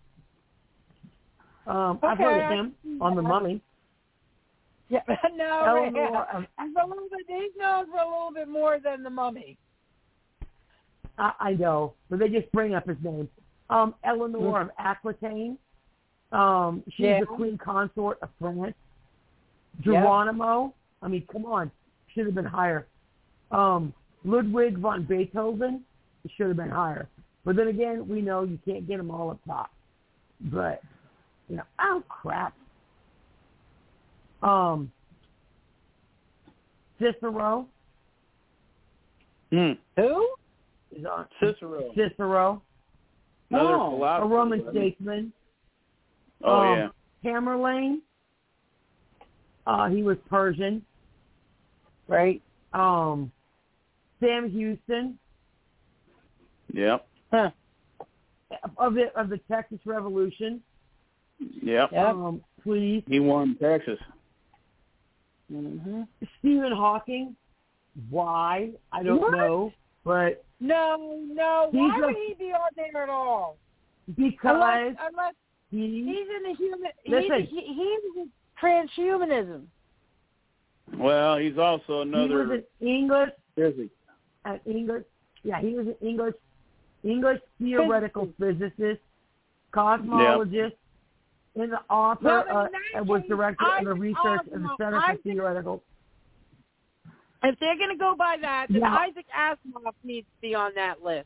I've heard of him on The Mummy. Yeah, no, he's known for a little bit more than The Mummy. I know, but they just bring up his name. Eleanor of Aquitaine. She's the queen consort of France. Geronimo. I mean, come on. Should have been higher. Ludwig von Beethoven. It should have been higher. But then again, we know you can't get them all up top. But, oh, crap. Cicero. Who? Cicero. A Roman statesman. Tamerlane. He was Persian. Right. Sam Houston. Yep. Huh. Of the Texas Revolution. Yep. Please. He won Texas. Mm-hmm. Stephen Hawking. Why? I don't know. But no. Why would he be on there at all? Because unless he's in the human. Listen, he's in transhumanism. Well, he's also another. He was an English. Physics. He was an English theoretical physicist, cosmologist, and the author was director of the research in the Center for Theoretical. If they're going to go by that, then Isaac Asimov needs to be on that list.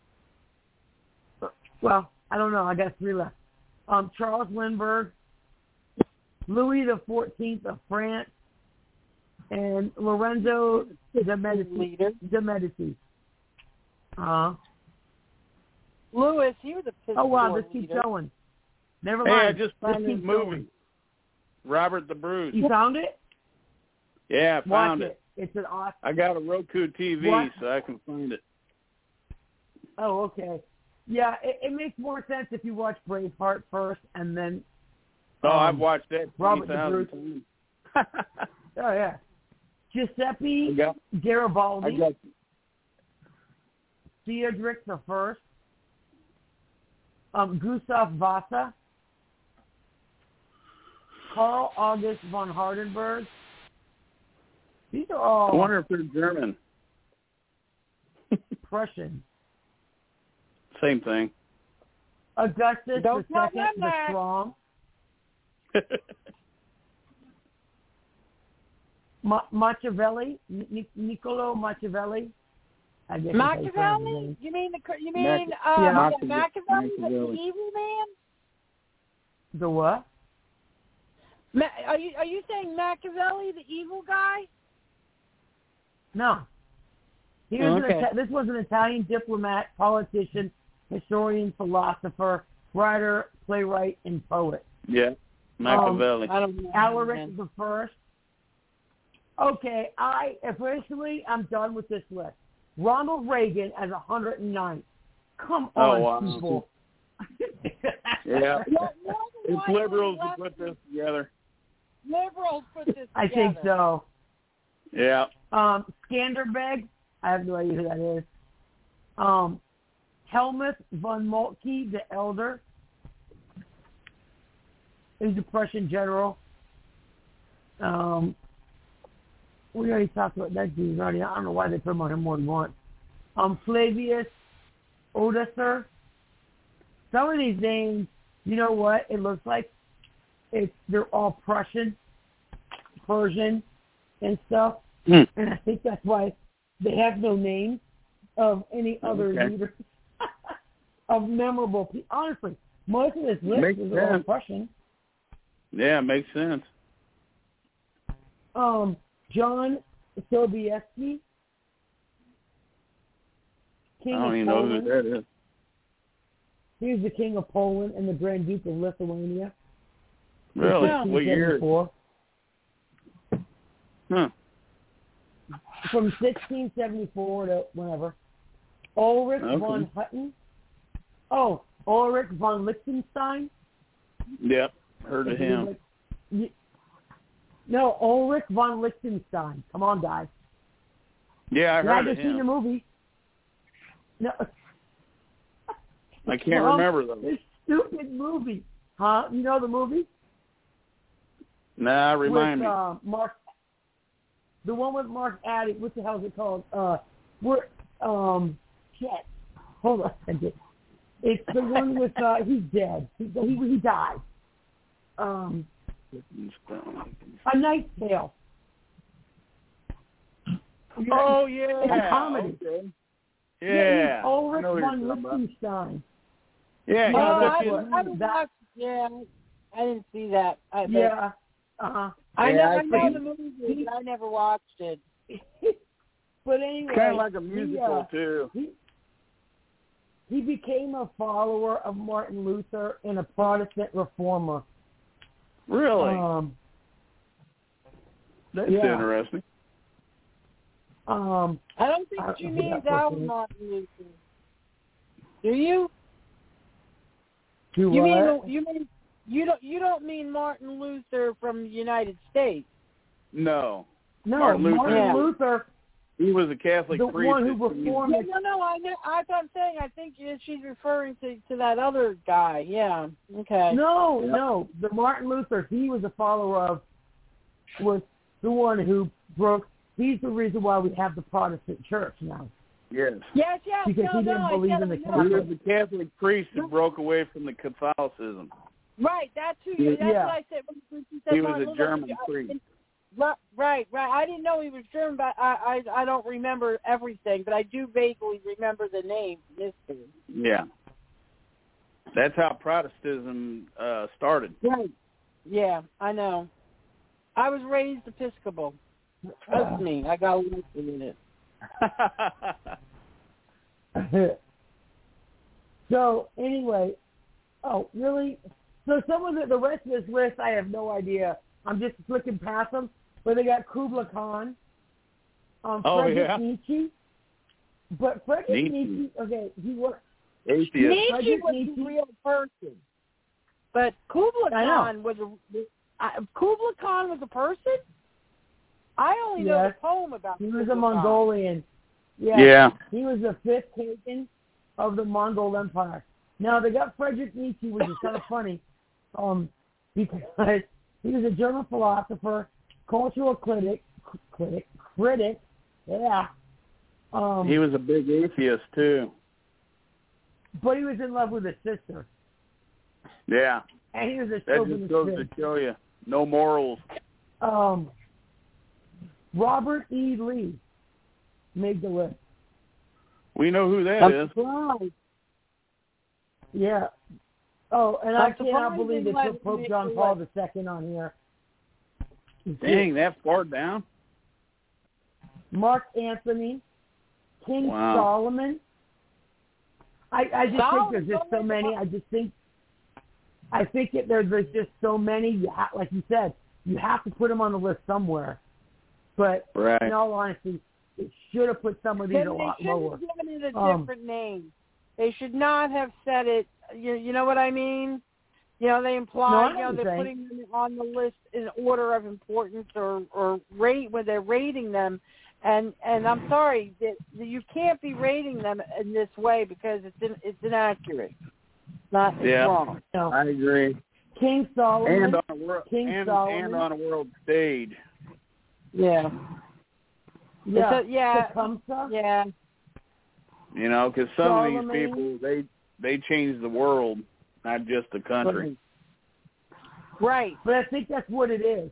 Well, I don't know. I got 3 left. Charles Lindbergh, Louis XIV of France, and Lorenzo de Medici. Louis, he was a piss Oh, wow, let's keep going. Never mind. Hey, I just found this movie. Robert the Bruce. You found it? Yeah, I found it. It's an awesome. I got a Roku TV, so I can find it. Oh, okay. Yeah, it makes more sense if you watch Braveheart first and then. I've watched that Robert the 20,000 Bruce. times. Oh yeah, Giuseppe Garibaldi. Theodoric the First. Gustav Vasa. Karl August von Hardenberg. These are all. I wonder if they're German. Prussian. Same thing. Augustus Don't II the Strong. Machiavelli, Niccolo Machiavelli. I guess Machiavelli? You mean Machiavelli, the evil man? The what? Are you saying Machiavelli, the evil guy? No. He was this was an Italian diplomat, politician, historian, philosopher, writer, playwright, and poet. Yeah, Machiavelli. Alaric the First. Okay, I'm done with this list. Ronald Reagan as 109. Come on, people. Yeah. It's liberals who put this together. Liberals put this together. I think so. Yeah. Skanderbeg, I have no idea who that is. Helmuth von Moltke the Elder. He's a Prussian general. We already talked about that dude already. I don't know why they put him on him more than once. Flavius Odoacer. Some of these names, you know what? It looks like they're all Prussian, Persian, and stuff. And I think that's why they have no names of any other leaders of memorable people. Honestly, most of this list is all Prussian. Yeah, makes sense. John Sobieski. King I don't of even Poland. know who that is. He was the King of Poland and the Grand Duke of Lithuania. Really? What year? Huh. From 1674 to whenever. Ulrich von Hutten. Oh, Ulrich von Liechtenstein. Yep, heard of him. No, Ulrich von Liechtenstein. Come on, guys. Yeah, I heard of him. I've seen the movie. No. I can't remember them. This stupid movie. Huh? You know the movie? Nah, remind me. Mark, the one with Mark Addy. What the hell is it called? Shit. Hold on a second. It's the one with, he's dead. He died. A Knight's Tale. Oh, yeah. It's a comedy. Okay. Yeah. Ulrich von Liechtenstein. Yeah. I didn't see that. I know the movie, but I never watched it. But anyway, it's kind of like a musical too. He became a follower of Martin Luther and a Protestant reformer. Really? That's interesting. I don't think you mean that Martin Luther. Do you? You don't mean Martin Luther from the United States? No. Martin Luther. He was a Catholic priest. The one who reformed. I'm saying I think she's referring to that other guy. Yeah. Okay. No. The Martin Luther he was a follower of was the one who broke. He's the reason why we have the Protestant church now. Yes. Yes. Because he didn't believe in the Catholic. He was a Catholic priest who broke away from the Catholicism. Right. That's who. That's what I said. When he was a German priest. Right. I didn't know he was German, but I don't remember everything, but I do vaguely remember the name. Yeah. That's how Protestantism started. Right. Yeah, I know. I was raised Episcopal. Trust me, I got a lesson in it. So, anyway, really? So some of the rest of this list, I have no idea. I'm just flicking past them. But they got Kubla Khan, Friedrich Nietzsche. But Friedrich Nietzsche, he was... Nietzsche was a real person. But Kubla Khan was a person? I only know the poem about him. He was a Mongolian. Yeah. He was the fifth Khagan of the Mongol Empire. Now, they got Friedrich Nietzsche, which is kind of funny, because he was a German philosopher, cultural critic. Yeah. He was a big atheist, too. But he was in love with his sister. Yeah. And he was a that just goes to show you. No morals. Robert E. Lee made the list. We know who that is. Yeah. Oh, and I cannot believe they put Pope John Paul II on here. Dang, that far down? Mark Antony, King Solomon. I just think there's just so many. I think there's just so many. Like you said, you have to put them on the list somewhere. But in all honesty, it should have put some of these a lot lower. They should have given it a different name. They should not have said it. You know what I mean? They imply, No, they're putting them on the list in order of importance or rate when they're rating them. And I'm sorry that you can't be rating them in this way because it's inaccurate. It's wrong. No. I agree. King Solomon. And on a world stage. Yeah. Yeah. Tecumseh. Yeah. Because some of these people, they change the world, not just the country. Right. But I think that's what it is.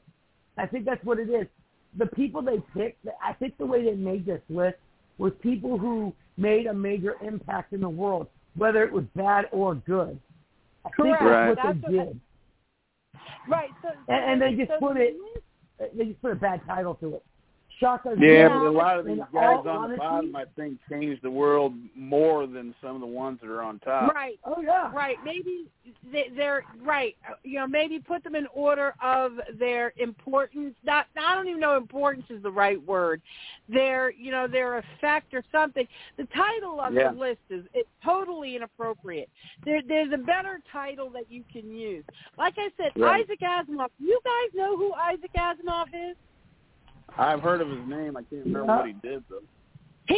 The people they picked, I think the way they made this list was people who made a major impact in the world, whether it was bad or good. I think that's what they did. Right. And they just put a bad title to it. Shaka but a lot of these guys on the bottom, I think, changed the world more than some of the ones that are on top. Right. Oh, yeah. Right. Maybe they're right. Maybe put them in order of their importance. I don't even know importance is the right word. Their effect or something. The title of the list it's totally inappropriate. There's a better title that you can use. Like I said, Isaac Asimov. You guys know who Isaac Asimov is? I've heard of his name. I can't remember what he did though. He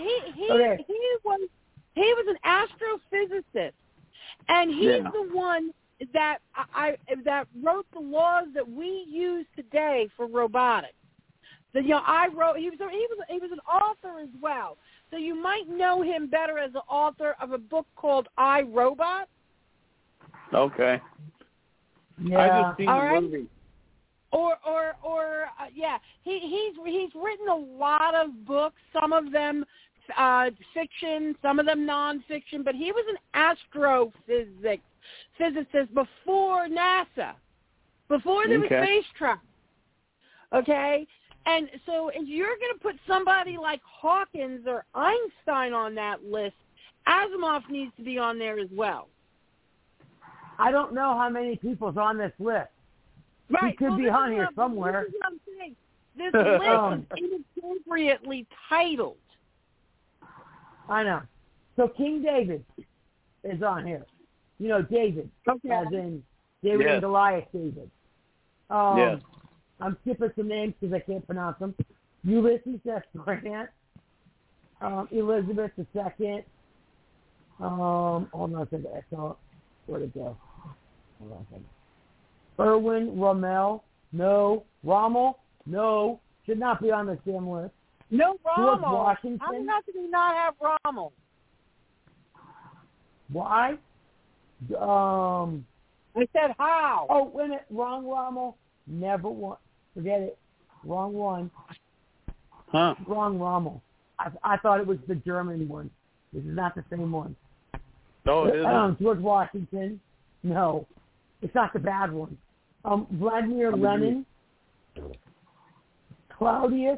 was an astrophysicist, and he's the one that wrote the laws that we use today for robotics. He was an author as well. So you might know him better as the author of a book called I, Robot. Okay. Yeah. I just seen the movie. He's written a lot of books, some of them fiction, some of them nonfiction, but he was an astrophysicist before NASA, before there was space travel. Okay? And so if you're going to put somebody like Hawkins or Einstein on that list, Asimov needs to be on there as well. I don't know how many people's on this list. Right. He could be on here somewhere. This is what I'm saying. This list is inappropriately titled. I know. So King David is on here. David, as in David and Goliath David. I'm skipping some names because I can't pronounce them. Ulysses S. Grant, Elizabeth II. Hold on a second. I saw it. Where'd it go? Hold on a second. Erwin Rommel, Rommel, should not be on this damn list. No Rommel. George Washington. How did he not have Rommel? Why? I said how. Oh, wait a minute. Wrong Rommel. Never won. Forget it. Wrong one. Huh. Wrong Rommel. I thought it was the German one. This is not the same one. No, it isn't. George Washington. No. It's not the bad one. Vladimir Lenin, Claudius,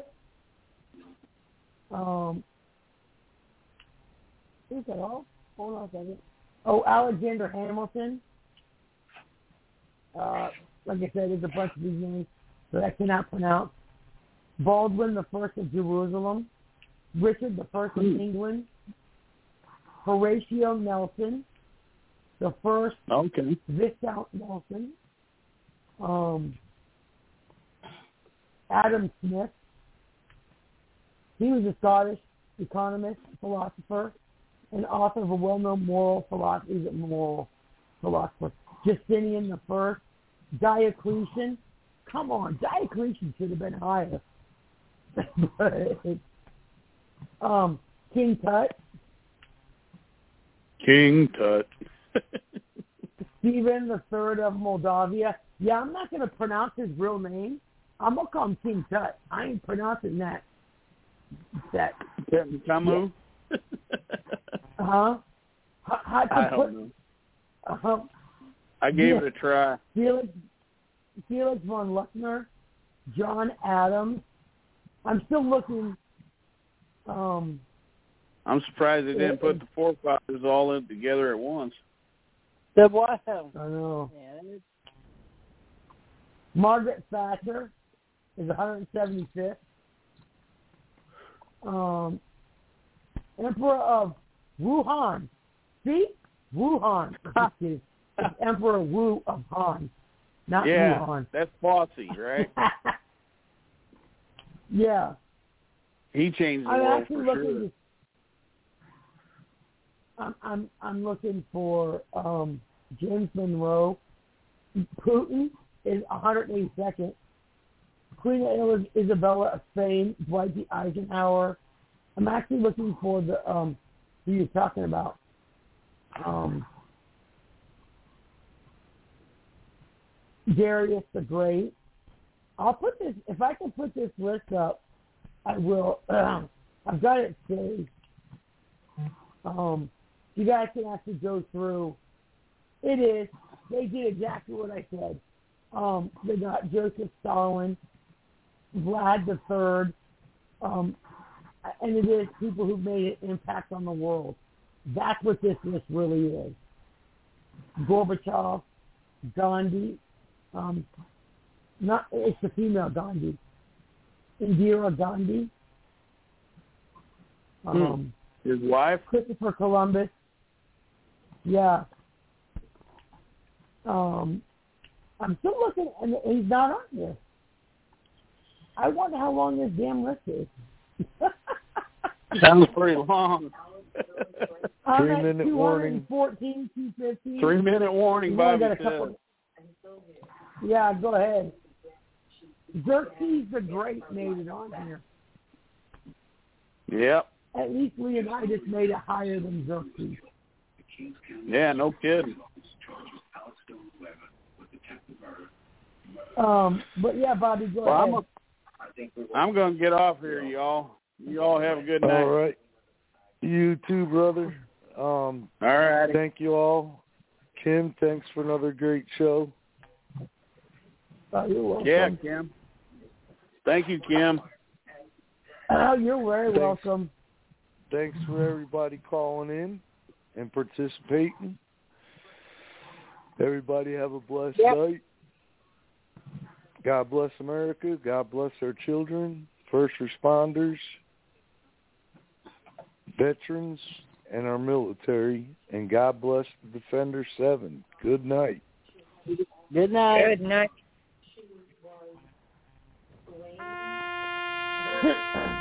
is that all? Hold on a second. Alexander Hamilton. Like I said, there's a bunch of these names that I cannot pronounce. Baldwin I of Jerusalem, Richard I of England, Horatio Nelson, the first Viscount Nelson, Adam Smith. He was a Scottish economist, philosopher, and author of a well-known moral philosopher. Justinian I, Diocletian. Come on, Diocletian should have been higher. King Tut. Stephen III of Moldavia. Yeah, I'm not going to pronounce his real name. I'm going to call him King Tut. I ain't pronouncing that. Captain Camus? Uh-huh. I don't know. I gave it a try. Felix von Luckner, John Adams. I'm still looking. I'm surprised they didn't put the forefathers all in together at once. The what? I know. Yeah, Margaret Thatcher is 175th. Emperor of Wuhan. See? Wuhan. It's Emperor Wu of Han, not Wuhan. That's Fosse, right? Yeah. He changed the world for sure. I'm looking for James Monroe. Putin is 182nd. Queen Isabella of Spain, Dwight D. Eisenhower. I'm actually looking for the who you're talking about. Darius the Great. I'll put this, if I can put this list up, I will. I've got it saved. You guys can actually go through. It is. They did exactly what I said. They got Joseph Stalin, Vlad III, and it is people who've made an impact on the world. That's what this list really is. Gorbachev, Gandhi, it's the female Gandhi, Indira Gandhi, his wife, Christopher Columbus. Yeah. I'm still looking, and he's not on here. I wonder how long this damn list is. Sounds pretty long. 3-minute warning. 214, 215. 3-minute warning, Bobby said. Yeah, go ahead. Xerxes the Great made it on here. Yep. At least Leonidas made it higher than Xerxes. Yeah, no kidding. But yeah, Bobby, go ahead. I'm going to get off here, y'all. You all have a good night. All right. You too, brother. All right. Thank you all. Kim, thanks for another great show. You're welcome. Yeah, Kim. Thank you, Kim. You're very welcome. Thanks for everybody calling in and participating. Everybody have a blessed night. God bless America. God bless our children, first responders, veterans, and our military. And God bless the Defender 7. Good night. Good night. Good night.